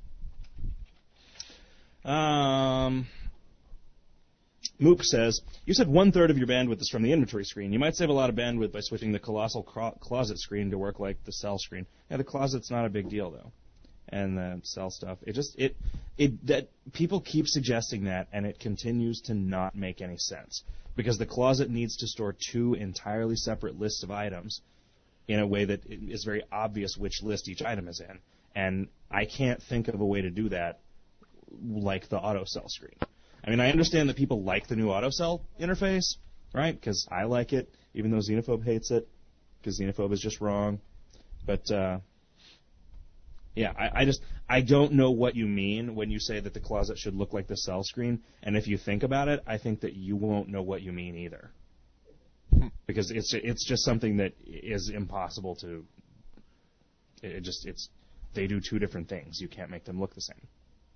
Um, Mook says, you said one-third of your bandwidth is from the inventory screen. You might save a lot of bandwidth by switching the colossal cro- closet screen to work like the cell screen. Yeah, the closet's not a big deal, though. And the cell stuff, it just, it, it, that, people keep suggesting that, and it continues to not make any sense. Because the closet needs to store two entirely separate lists of items in a way that it is very obvious which list each item is in. And I can't think of a way to do that like the AutoCell screen. I mean, I understand that people like the new AutoCell interface, right? Because I like it, even though Xenophobe hates it, because Xenophobe is just wrong. But, uh, yeah, I, I just, I don't know what you mean when you say that the closet should look like the cell screen. And if you think about it, I think that you won't know what you mean either. Because it's it's just something that is impossible to, it just, it's, they do two different things. You can't make them look the same.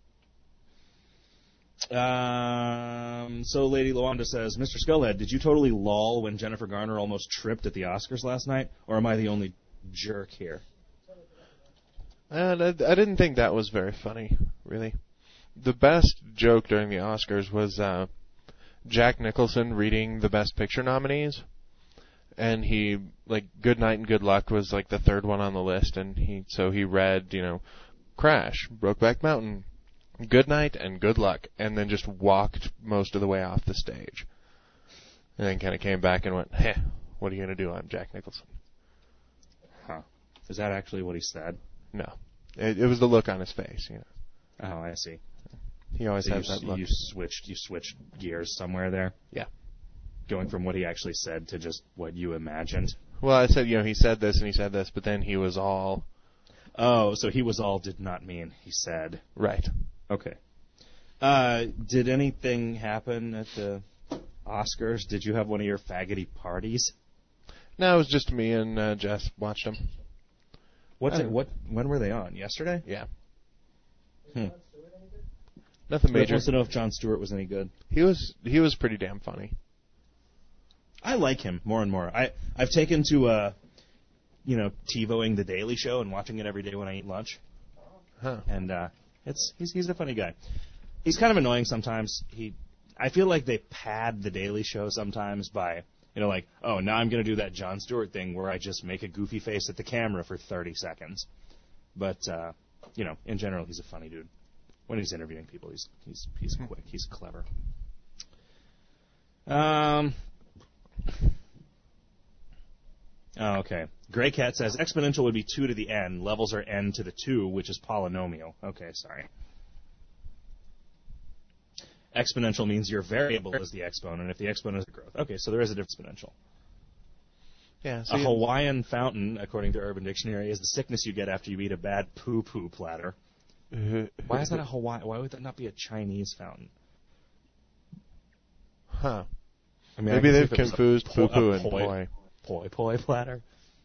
Um, so Lady Luanda says, Mister Skullhead, did you totally loll when Jennifer Garner almost tripped at the Oscars last night? Or am I the only jerk here? And I, I didn't think that was very funny, really. The best joke during the Oscars was uh, Jack Nicholson reading the Best Picture nominees. And he, like, Good Night and Good Luck was, like, the third one on the list. And he, so he read, you know, Crash, Brokeback Mountain, Good Night and Good Luck, and then just walked most of the way off the stage. And then kind of came back and went, heh, what are you going to do? I'm Jack Nicholson. Huh. Is that actually what he said? No. It, it was the look on his face, you know. Oh, I see. He always So has you, that look. you switched you switched gears somewhere there? Yeah. Going from what he actually said to just what you imagined? Well, I said, you know, he said this and he said this, but then he was all... Oh, so he was all did not mean he said. Right. Okay. Uh, did anything happen at the Oscars? Did you have one of your faggoty parties? No, it was just me and uh, Jess watched them. What's I it, don't- what? When were they on? Yesterday? Yeah. Hmm. Nothing Rick major. wants to know if Jon Stewart was any good. He was he was pretty damn funny. I like him more and more. I I've taken to uh, you know, TiVoing The Daily Show and watching it every day when I eat lunch. Huh. And uh, it's he's he's a funny guy. He's kind of annoying sometimes. He, I feel like they pad the Daily Show sometimes by, you know, like, oh, now I'm going to do that Jon Stewart thing where I just make a goofy face at the camera for thirty seconds. But, uh, you know, in general, he's a funny dude. When he's interviewing people, he's he's he's quick, he's clever. Um. Oh, okay. Grey Cat says exponential would be two to the n. Levels are n to the two, which is polynomial. Okay, sorry. Exponential means your variable is the exponent if the exponent is the growth. Okay, so there is a exponential. Yeah. So a you- Hawaiian fountain, according to Urban Dictionary, is the sickness you get after you eat a bad poo-poo platter. Why is that a Hawaii? Why would that not be a Chinese fountain? Huh. I mean, I Maybe can see they've if it was a confused po- poo-poo a and poi. poi. Poi poi platter.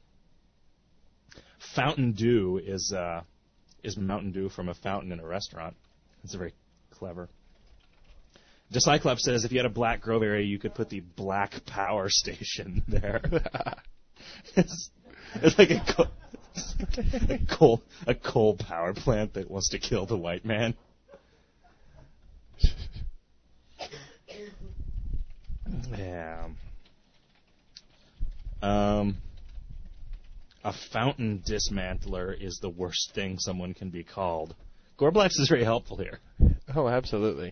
Fountain Dew is uh, is Mountain Dew from a fountain in a restaurant. It's very clever. Cyclops says if you had a Black Grove area, you could put the Black Power Station there. it's, it's like a, co- a coal a coal power plant that wants to kill the white man. Yeah. Um, a fountain dismantler is the worst thing someone can be called. Gorblax is very helpful here. Oh, absolutely.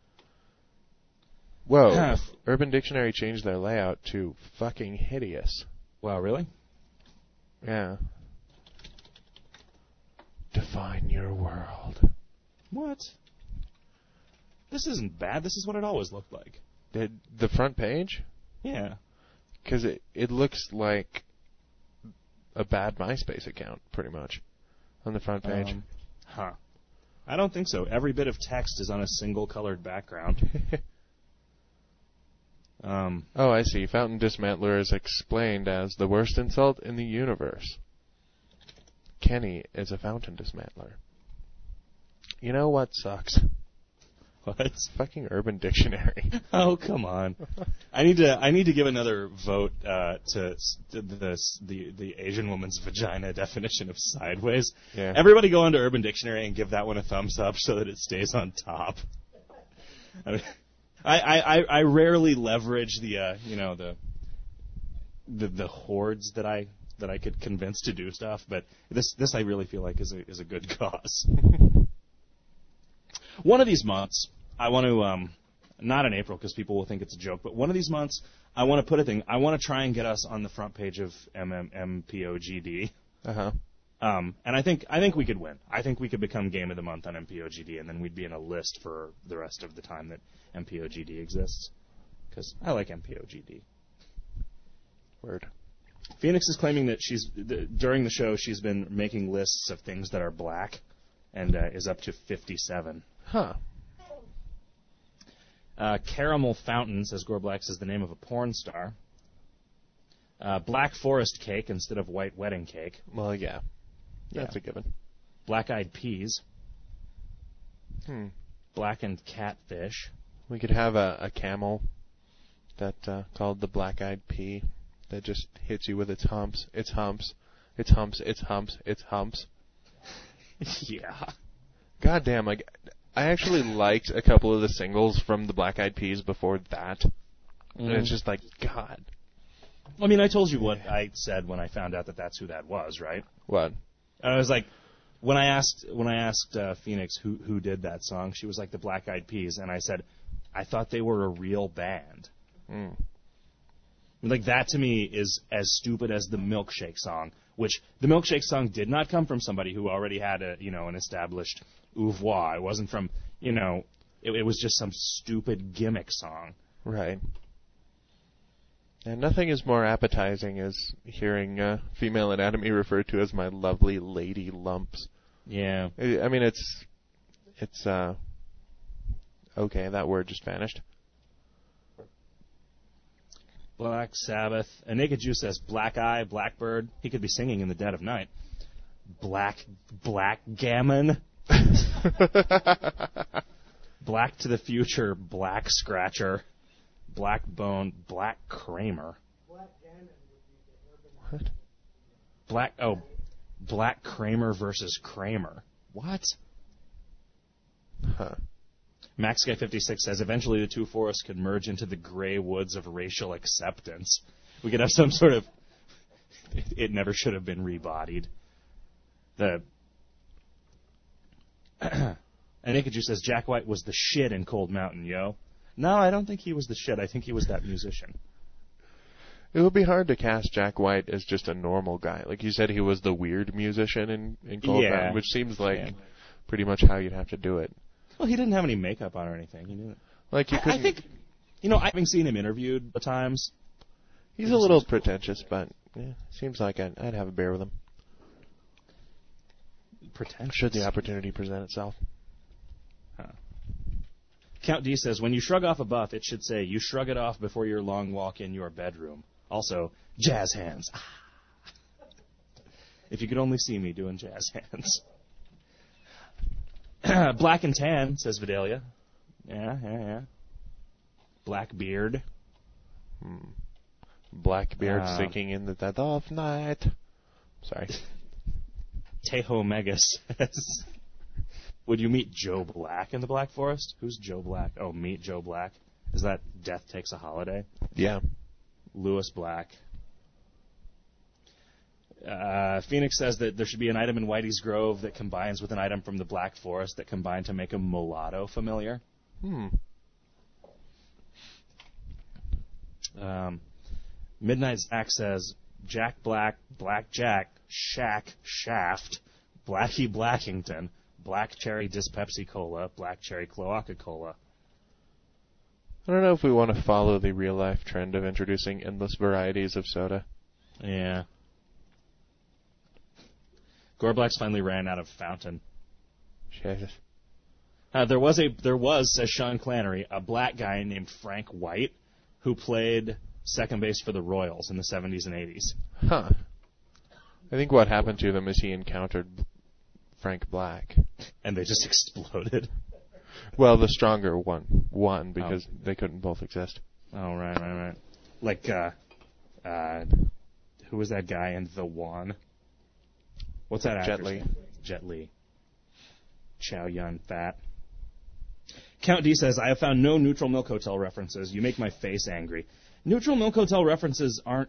Whoa. Huh. Urban Dictionary changed their layout to fucking hideous. Wow, really? Yeah. Define your world. What? This isn't bad. This is what it always looked like. The, the front page? Yeah. Because it, it looks like a bad MySpace account, pretty much, on the front page. Um, huh. I don't think so. Every bit of text is on a single colored background. um, oh, I see. Fountain Dismantler is explained as the worst insult in the universe. Kenny is a fountain dismantler. You know what sucks? what? Fucking Urban Dictionary. Oh, come on. I need to I need to give another vote uh, to s- to the, the the Asian woman's vagina definition of sideways. Yeah. Everybody go onto Urban Dictionary and give that one a thumbs up so that it stays on top. I mean, I, I, I- I rarely leverage the uh, you know the the the hordes that I that I could convince to do stuff, but this this I really feel like is a is a good cause. One of these months, I want to, um, not in April because people will think it's a joke, but one of these months, I want to put a thing. I want to try and get us on the front page of M M M P O G D. Uh-huh. Um, and I think I think we could win. I think we could become Game of the Month on M P O G D, and then we'd be in a list for the rest of the time that M P O G D exists. Because I like M P O G D. Word. Phoenix is claiming that she's th- during the show she's been making lists of things that are black, and uh, is up to fifty-seven. Huh. Uh, Caramel Fountain, says Gorblax, is the name of a porn star. Uh, Black Forest Cake instead of White Wedding Cake. Well, yeah. That's Yeah. a given. Black Eyed Peas. Hmm. Blackened Catfish. We could have a, a camel that uh, called the Black-Eyed Pea that just hits you with its humps. Its humps. Its humps. Its humps. Its humps. yeah. God damn, I, I actually liked a couple of the singles from the Black Eyed Peas before that. And it's just like, God. I mean, I told you what I said when I found out that that's who that was, right? What? I was like, when I asked when I asked uh, Phoenix who who did that song, she was like the Black Eyed Peas, and I said, I thought they were a real band. Mm. Like, that to me is as stupid as the Milkshake song, which the Milkshake song did not come from somebody who already had a, you know, an established oeuvre. It wasn't from, you know, it, it was just some stupid gimmick song. Right. And nothing is more appetizing as hearing uh, female anatomy referred to as my lovely lady lumps. Yeah. I I mean, it's, it's, uh, okay, that word just vanished. Black Sabbath. A Naked Jew says Black Eye, Blackbird. He could be singing in the dead of night. Black, Black Gammon. Black to the Future, Black Scratcher. Black Bone, Black Kramer. What? Black, oh, Black Kramer versus Kramer. What? Huh. Max Guy fifty-six says, eventually the two forests could merge into the gray woods of racial acceptance. We could have some sort of... It, it never should have been rebodied. The... And Ikachu says, Jack White was the shit in Cold Mountain, yo. No, I don't think he was the shit. I think he was that musician. It would be hard to cast Jack White as just a normal guy. Like you said, he was the weird musician in, in Cold Yeah. Mountain, which seems like Yeah. pretty much how you'd have to do it. Well, he didn't have any makeup on or anything. He knew it. Like you I, couldn't, I think, you know, having seen him interviewed at times, he's a little pretentious, but yeah, seems like I'd, I'd have a beer with him. pretentious. Should the opportunity present itself. Huh. Count D says, when you shrug off a buff, it should say, you shrug it off before your long walk in your bedroom. Also, jazz hands. If you could only see me doing jazz hands. Black and tan, says Vidalia. Yeah, yeah, yeah. Black beard. Hmm. Blackbeard Uh, sinking in the dead of night. Sorry. Tejo Mega says, would you meet Joe Black in the Black Forest? Who's Joe Black? Oh, meet Joe Black. Is that Death Takes a Holiday? Yeah. Lewis Black. Uh, Phoenix says that there should be an item in Whitey's Grove that combines with an item from the Black Forest that combine to make a mulatto familiar. Hmm. Um, Midnight Zach says, Jack Black, Black Jack, Shack, Shaft, Blackie Blackington, Black Cherry Dyspepsi Cola, Black Cherry Cloaca Cola. I don't know if we want to follow the real-life trend of introducing endless varieties of soda. Yeah. Gorblax finally ran out of fountain. Jesus. Uh, there was a there was, says Sean Clannery, a black guy named Frank White who played second base for the Royals in the seventies and eighties. Huh. I think what happened to them is he encountered Frank Black. And they just exploded. Well, the stronger one won because Oh. they couldn't both exist. Oh, right, right, right. Like, uh, uh, who was that guy in The One? What's that Jet actor's Li. name? Jet Li. Chow Yun Fat. Count D says, I have found no Neutral Milk Hotel references. You make my face angry. Neutral Milk Hotel references aren't...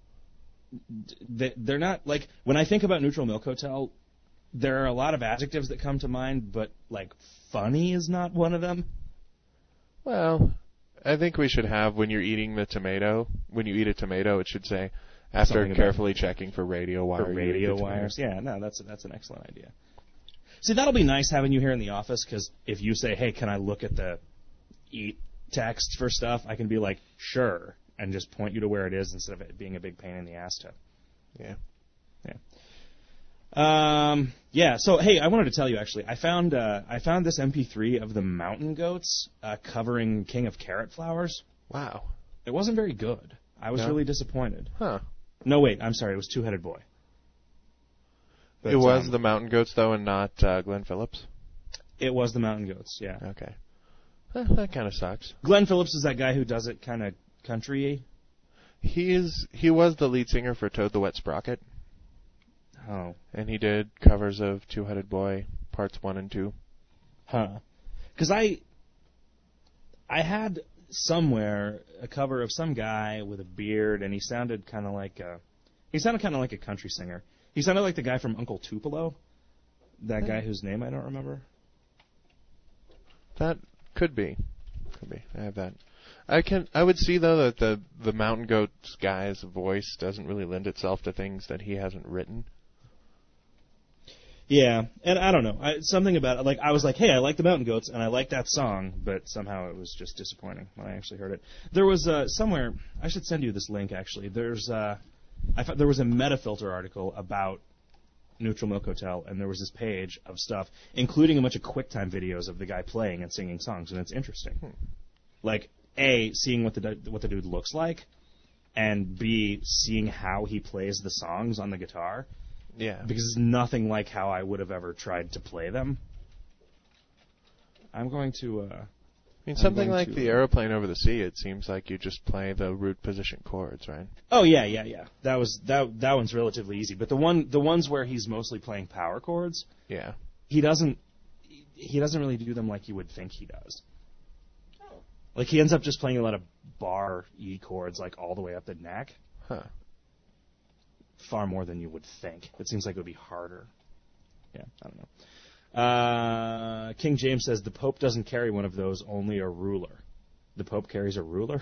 They're not, like, when I think about Neutral Milk Hotel, there are a lot of adjectives that come to mind, but, like, funny is not one of them. Well, I think we should have, when you're eating the tomato, when you eat a tomato, it should say, after Something about- carefully checking for radio wire. For you eat radio the tomato. wires. Yeah, no, that's that's an excellent idea. See, that'll be nice having you here in the office, because if you say, hey, can I look at the eat text for stuff, I can be like, sure, and just point you to where it is instead of it being a big pain in the ass to. Yeah. Yeah. Um, yeah, so, hey, I wanted to tell you, actually, I found uh, I found this M P three of the Mountain Goats uh, covering King of Carrot Flowers. Wow. It wasn't very good. I was No? really disappointed. Huh. No, wait, I'm sorry, it was Two-Headed Boy. But, it was um, the Mountain Goats, though, and not uh, Glenn Phillips? It was the Mountain Goats, yeah. Okay. Eh, that kind of sucks. Glenn Phillips is that guy who does it kind of country-y. He is. He was the lead singer for Toad the Wet Sprocket, Oh. and he did covers of Two-Headed Boy parts one and two. Huh. Because I, I had somewhere a cover of some guy with a beard, and he sounded kind of like a, he sounded kind of like a country singer. He sounded like the guy from Uncle Tupelo, that guy whose name I don't remember. That could be. Could be. I have that. I can. I would see though that the the Mountain Goats guy's voice doesn't really lend itself to things that he hasn't written. Yeah, and I don't know. I, something about it, like, I was like, hey, I like the Mountain Goats, and I like that song, but somehow it was just disappointing when I actually heard it. There was uh, somewhere, I should send you this link, actually. There's, uh, I found, there was a Metafilter article about Neutral Milk Hotel, and there was this page of stuff, including a bunch of QuickTime videos of the guy playing and singing songs, and it's interesting. Hmm. Like, A, seeing what the du- what the dude looks like, and B, seeing how he plays the songs on the guitar. Yeah. Because it's nothing like how I would have ever tried to play them. I'm going to. Uh, I mean, I'm something going like to, the uh, Aeroplane Over the Sea. It seems like you just play the root position chords, right? oh yeah, yeah, yeah. That was that. That one's relatively easy. But the one, the ones where he's mostly playing power chords, Yeah. he doesn't he doesn't really do them like you would think he does. Like he ends up just playing a lot of bar E chords, like all the way up the neck. Huh. Far more than you would think. It seems like it would be harder. Yeah, I don't know. Uh, King James says the Pope doesn't carry one of those, only a ruler. The Pope carries a ruler?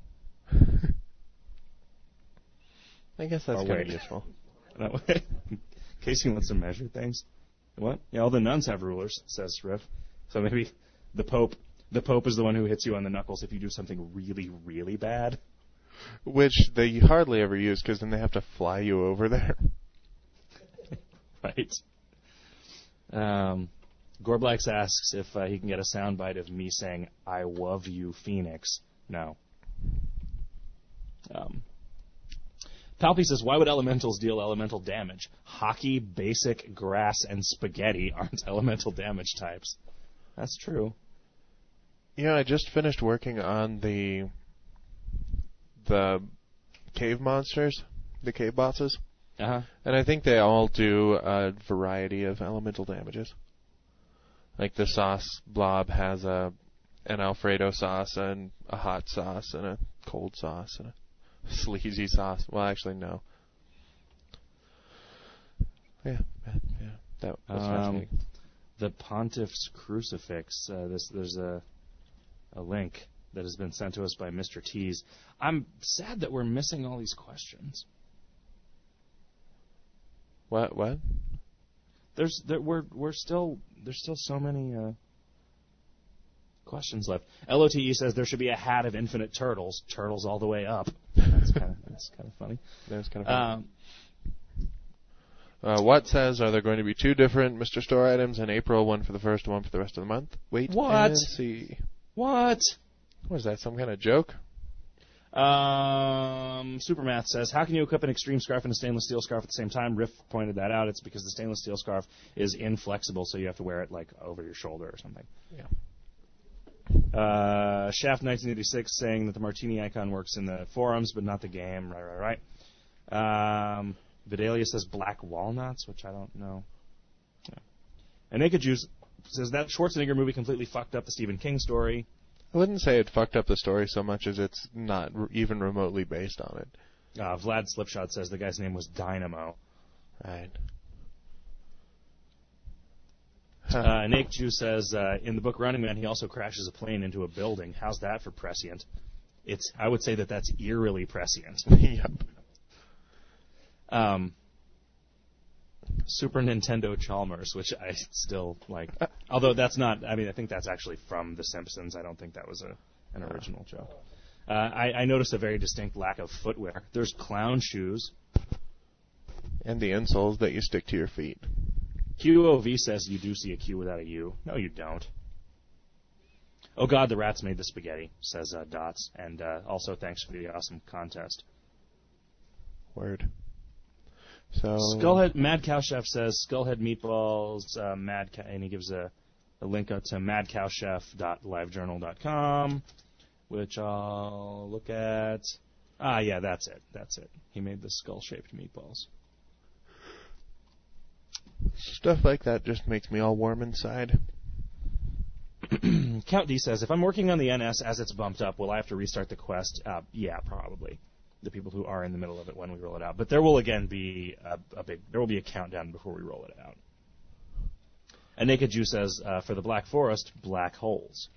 I guess that's Oh, kind of wait. useful. That way, in case he wants to measure things. What? Yeah, all the nuns have rulers, says Riff. So maybe the Pope, the Pope is the one who hits you on the knuckles if you do something really, really bad. Which they hardly ever use, because then they have to fly you over there. Right. Um, Gorblax asks if uh, he can get a soundbite of me saying, I love you, Phoenix. No. Um, Palpy says, why would elementals deal elemental damage? Hockey, basic, grass, and spaghetti aren't elemental damage types. That's true. You know, I just finished working on the the cave monsters, the cave bosses. Uh-huh. And I think they all do a variety of elemental damages. Like the sauce blob has a an Alfredo sauce and a hot sauce and a cold sauce and a sleazy sauce. Well, actually, no. Yeah, yeah, yeah. That was Um, fascinating. the Pontiff's Crucifix. Uh, this, there's a a link that has been sent to us by Mister Tease. I'm sad that we're missing all these questions. What? What? There's there, we're we're still there's still so many uh, questions left. L O T E says there should be a hat of infinite turtles, turtles all the way up. That's kind of that's kind of funny. That's kind of funny. Um, Uh, What says, are there going to be two different Mister Store items in April, one for the first, one for the rest of the month? Wait What? and see. what? What is that, some kind of joke? Um, Supermath says, how can you equip an extreme scarf and a stainless steel scarf at the same time? Riff pointed that out. It's because the stainless steel scarf is inflexible, so you have to wear it like over your shoulder or something. Yeah. Uh, Shaft nineteen eighty-six saying that the martini icon works in the forums, but not the game. Right, right, right. Um, Vidalia says black walnuts, which I don't know. Yeah. And Naked Juice says that Schwarzenegger movie completely fucked up the Stephen King story. I wouldn't say it fucked up the story so much as it's not r- even remotely based on it. Uh, Vlad Slipshot says the guy's name was Dynamo. Right. Uh, Naked Juice says uh, in the book Running Man, he also crashes a plane into a building. How's that for prescient? It's I would say that that's eerily prescient. Yep. Um, Super Nintendo Chalmers, which I still like. Although that's not, I mean, I think that's actually from The Simpsons. I don't think that was a an original joke. Uh, I, I noticed a very distinct lack of footwear. There's clown shoes. And the insoles that you stick to your feet. Q O V says you do see a Q without a U. No, you don't. Oh, God, the rats made the spaghetti, says uh, Dots. And uh, also thanks for the awesome contest. Word. So Skullhead Mad Cow Chef says Skullhead meatballs. Uh, Mad Cow, and he gives a, a link out to mad cow chef dot live journal dot com, which I'll look at. Ah, yeah, that's it. That's it. He made the skull-shaped meatballs. stuff like that just makes me all warm inside. Count D says, if I'm working on the N S as it's bumped up, will I have to restart the quest? Uh, yeah, probably. The people who are in the middle of it when we roll it out. But there will again be a, a big, there will be a countdown before we roll it out. And Naked Jew says, uh, for the Black Forest, black holes.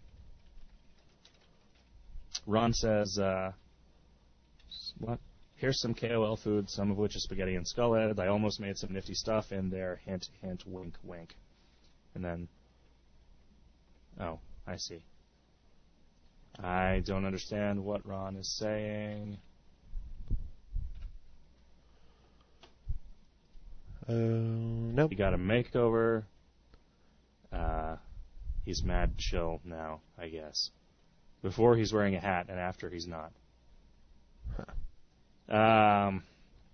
Ron says, uh, what? Here's some K O L food, some of which is spaghetti and skullhead. I almost made some nifty stuff in there. Hint, hint, wink, wink. And then, oh, I see. I don't understand what Ron is saying. Uh, nope. He got a makeover. Uh, he's mad chill now, I guess. Before he's wearing a hat, and after he's not. Huh. Um,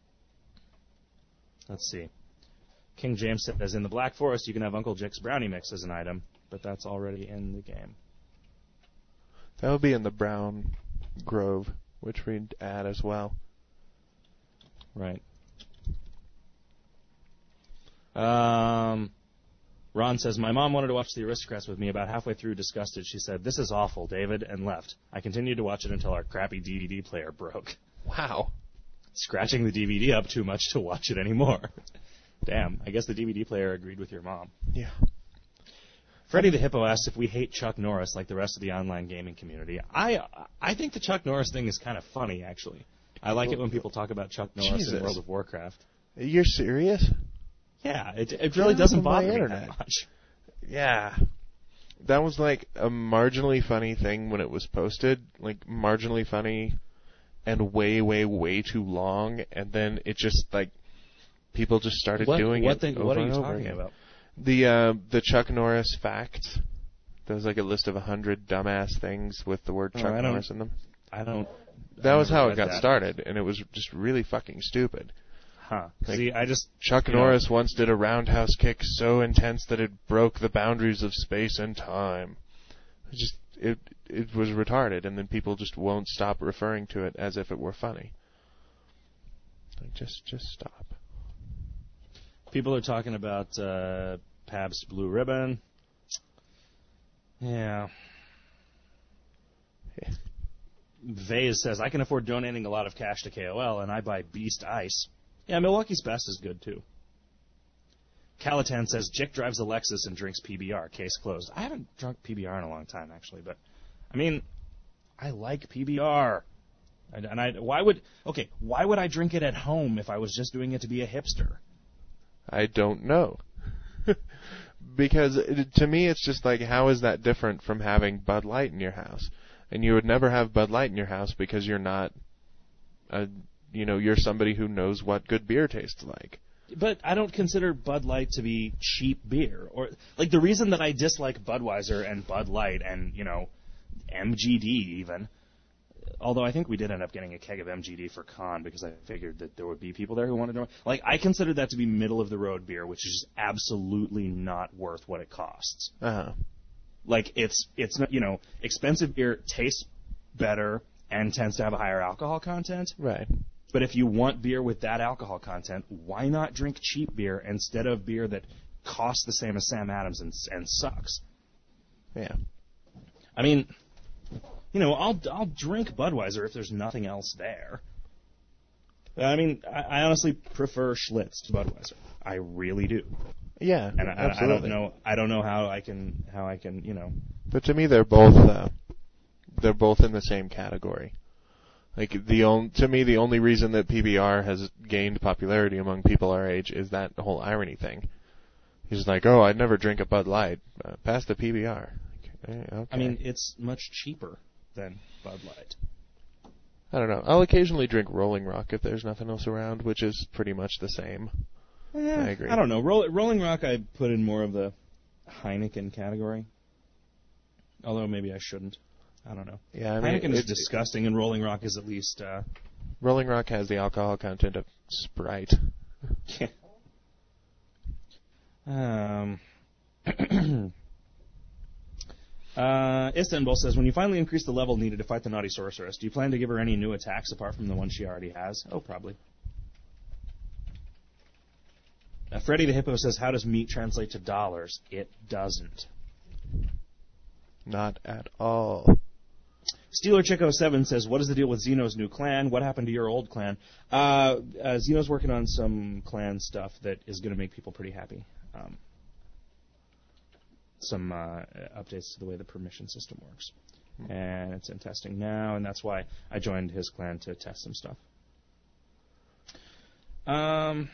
let's see. King James says, in the Black Forest, you can have Uncle Jick's brownie mix as an item, but that's already in the game. That would be in the Brown Grove, which we'd add as well. Right. Um, Ron says, my mom wanted to watch The Aristocrats with me. About halfway through, disgusted, she said, this is awful, David, and left. I continued to watch it until our crappy D V D player broke. Wow. Scratching the D V D up too much to watch it anymore. Damn, I guess the D V D player agreed with your mom. Yeah. Freddie the Hippo asks if we hate Chuck Norris like the rest of the online gaming community. I I think the Chuck Norris thing is kind of funny, actually. I like it when people talk about Chuck Norris Jesus. in World of Warcraft. You're serious? Yeah, it it really doesn't bother me internet. that much. Yeah. That was like a marginally funny thing when it was posted, like marginally funny and way, way, way too long, and then it just like people just started What, doing what it thing, over what are you and over talking again. about? The uh, the Chuck Norris facts. There was like a list of a hundred dumbass things with the word Oh, Chuck I don't- Norris in them. I don't... That I was never how it read got that. started, and it was just really fucking stupid. Huh. Like, See, I just... Chuck you know, Norris once did a roundhouse kick so intense that it broke the boundaries of space and time. It just it it was retarded, and then people just won't stop referring to it as if it were funny. Like just just stop. People are talking about uh, Pabst Blue Ribbon. Yeah. Vase says, I can afford donating a lot of cash to K O L, and I buy Beast Ice. Yeah, Milwaukee's Best is good, too. Calitan says, Jick drives a Lexus and drinks P B R. Case closed. I haven't drunk P B R in a long time, actually, but, I mean, I like P B R. And, and I, why would, okay, why would I drink it at home if I was just doing it to be a hipster? I don't know. Because it, to me, it's just like, how is that different from having Bud Light in your house? And you would never have Bud Light in your house because you're not, a, you know, you're somebody who knows what good beer tastes like. But I don't consider Bud Light to be cheap beer. Or like the reason that I dislike Budweiser and Bud Light and, you know, M G D even, although I think we did end up getting a keg of M G D for Con because I figured that there would be people there who wanted to. Like, I consider that to be middle-of-the-road beer, which is just absolutely not worth what it costs. Uh-huh. Like, it's, it's not, you know, expensive beer tastes better and tends to have a higher alcohol content. Right. But if you want beer with that alcohol content, why not drink cheap beer instead of beer that costs the same as Sam Adams and, and sucks? Yeah. I mean, you know, I'll I'll drink Budweiser if there's nothing else there. I mean, I, I honestly prefer Schlitz to Budweiser. I really do. Yeah, And I, I absolutely. don't know. I don't know how I can how I can you know. But to me, they're both uh, they're both in the same category. Like the on, to me, the only reason that P B R has gained popularity among people our age is that whole irony thing. He's like, oh, I'd never drink a Bud Light. Uh, pass the P B R. Okay, okay. I mean, it's much cheaper than Bud Light. I don't know. I'll occasionally drink Rolling Rock if there's nothing else around, which is pretty much the same. Eh, I agree. I don't know. Roll, Rolling Rock I put in more of the Heineken category. Although maybe I shouldn't. I don't know. Yeah, I mean, Heineken is it- disgusting, and Rolling Rock is at least. Uh, Rolling Rock has the alcohol content of Sprite. um. uh, Istanbul says, when you finally increase the level needed to fight the naughty sorceress, do you plan to give her any new attacks apart from the one she already has? Oh, probably. Uh, Freddy the Hippo says, how does meat translate to dollars? It doesn't. Not at all. Steeler Chick oh seven says, what is the deal with Xeno's new clan? What happened to your old clan? Uh, uh, Xeno's working on some clan stuff that is going to make people pretty happy. Um, some uh, updates to the way the permission system works. And it's in testing now, and that's why I joined his clan to test some stuff. Um,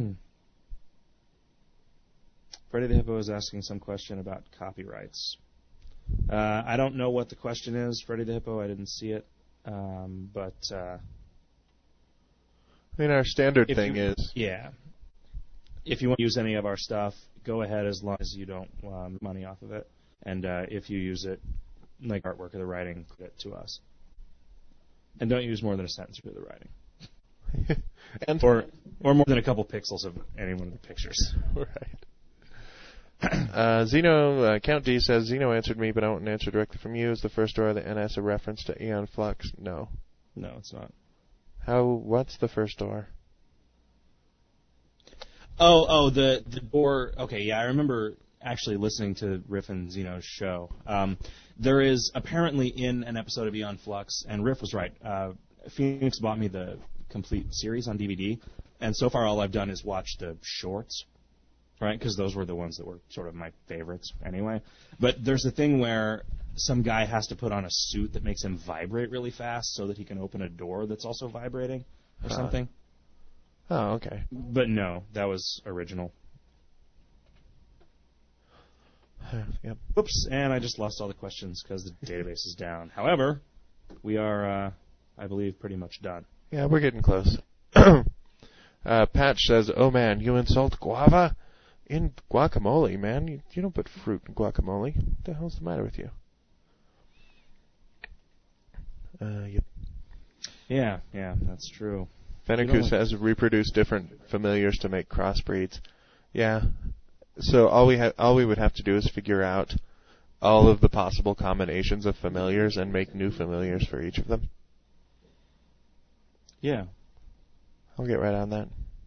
Freddy the Hippo is asking some question about copyrights. Uh, I don't know what the question is, Freddy the Hippo. I didn't see it. Um, but, uh, I mean, our standard if thing you- is, yeah. If you want to use any of our stuff, go ahead as long as you don't um, money off of it. And uh, if you use it, like artwork or the writing, credit to us. And don't use more than a sentence for the writing. and Or or more than a couple pixels of any one of the pictures. right. Uh, Zeno, uh, Count D says, Zeno answered me, but I want an answer directly from you. Is the first door of the N S a reference to Aeon Flux? No. No, it's not. How, what's the first door? Oh, oh, the the door. Okay, yeah, I remember. actually listening to Riff and Zeno's show. Um, there is apparently in an episode of Beyond Flux, and Riff was right. Uh, Phoenix bought me the complete series on D V D, and so far all I've done is watch the shorts, right? Because those were the ones that were sort of my favorites anyway. But there's a thing where some guy has to put on a suit that makes him vibrate really fast so that he can open a door that's also vibrating or Huh. something. Oh, okay. But no, that was original. Yep. Oops, and I just lost all the questions because the database is down. However, we are, uh, I believe, pretty much done. Yeah, we're getting close. uh, Patch says, "Oh man, you insult guava in guacamole, man. You, you don't put fruit in guacamole. What the hell's the matter with you?" Uh, yep. Yeah, yeah, that's true. Fenneku like- says, "Reproduce different familiars to make crossbreeds." Yeah. So all we ha- all we would have to do is figure out all of the possible combinations of familiars and make new familiars for each of them. Yeah. I'll get right on that.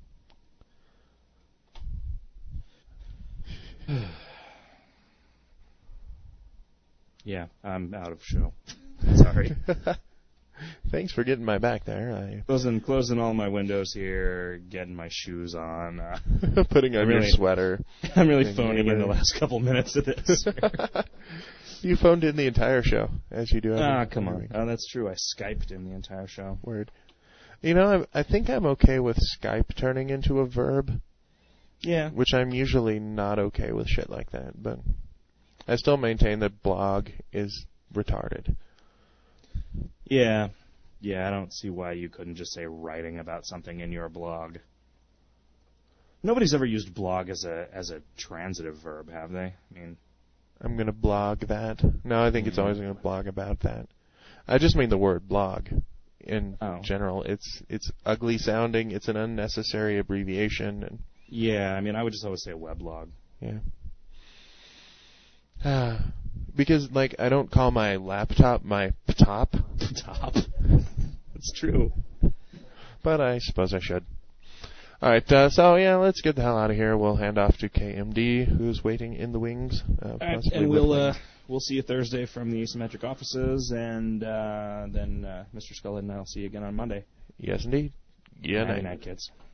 Yeah, I'm out of show. Sorry. Thanks for getting my back there. I Closing, closing all my windows here, getting my shoes on. Uh, putting on really- your sweater. I'm really Thing phoning in the anyway. last couple minutes of this. You phoned in the entire show, as you do. every- Ah, come every on. week. Oh, that's true. I Skyped in the entire show. Word. You know, I, I think I'm okay with Skype turning into a verb, Yeah. which I'm usually not okay with shit like that. But I still maintain that blog is retarded. Yeah. Yeah, I don't see why you couldn't just say writing about something in your blog. Nobody's ever used blog as a as a transitive verb, have they? I mean, I'm going to blog that. No, I think it's always going to blog about that. I just mean the word blog in Oh. general. It's it's ugly sounding. It's an unnecessary abbreviation. And yeah, I mean, I would just always say weblog. yeah. Because, like, I don't call my laptop my top, Top. That's true. but I suppose I should. Alright, uh, so yeah, let's get the hell out of here. We'll hand off to K M D, who's waiting in the wings. Uh, All right, possibly and we'll with- uh, we'll see you Thursday from the asymmetric offices, and uh, then uh, Mister Skullhead and I'll see you again on Monday. Yes, indeed. Yeah, Nighty night. night, kids.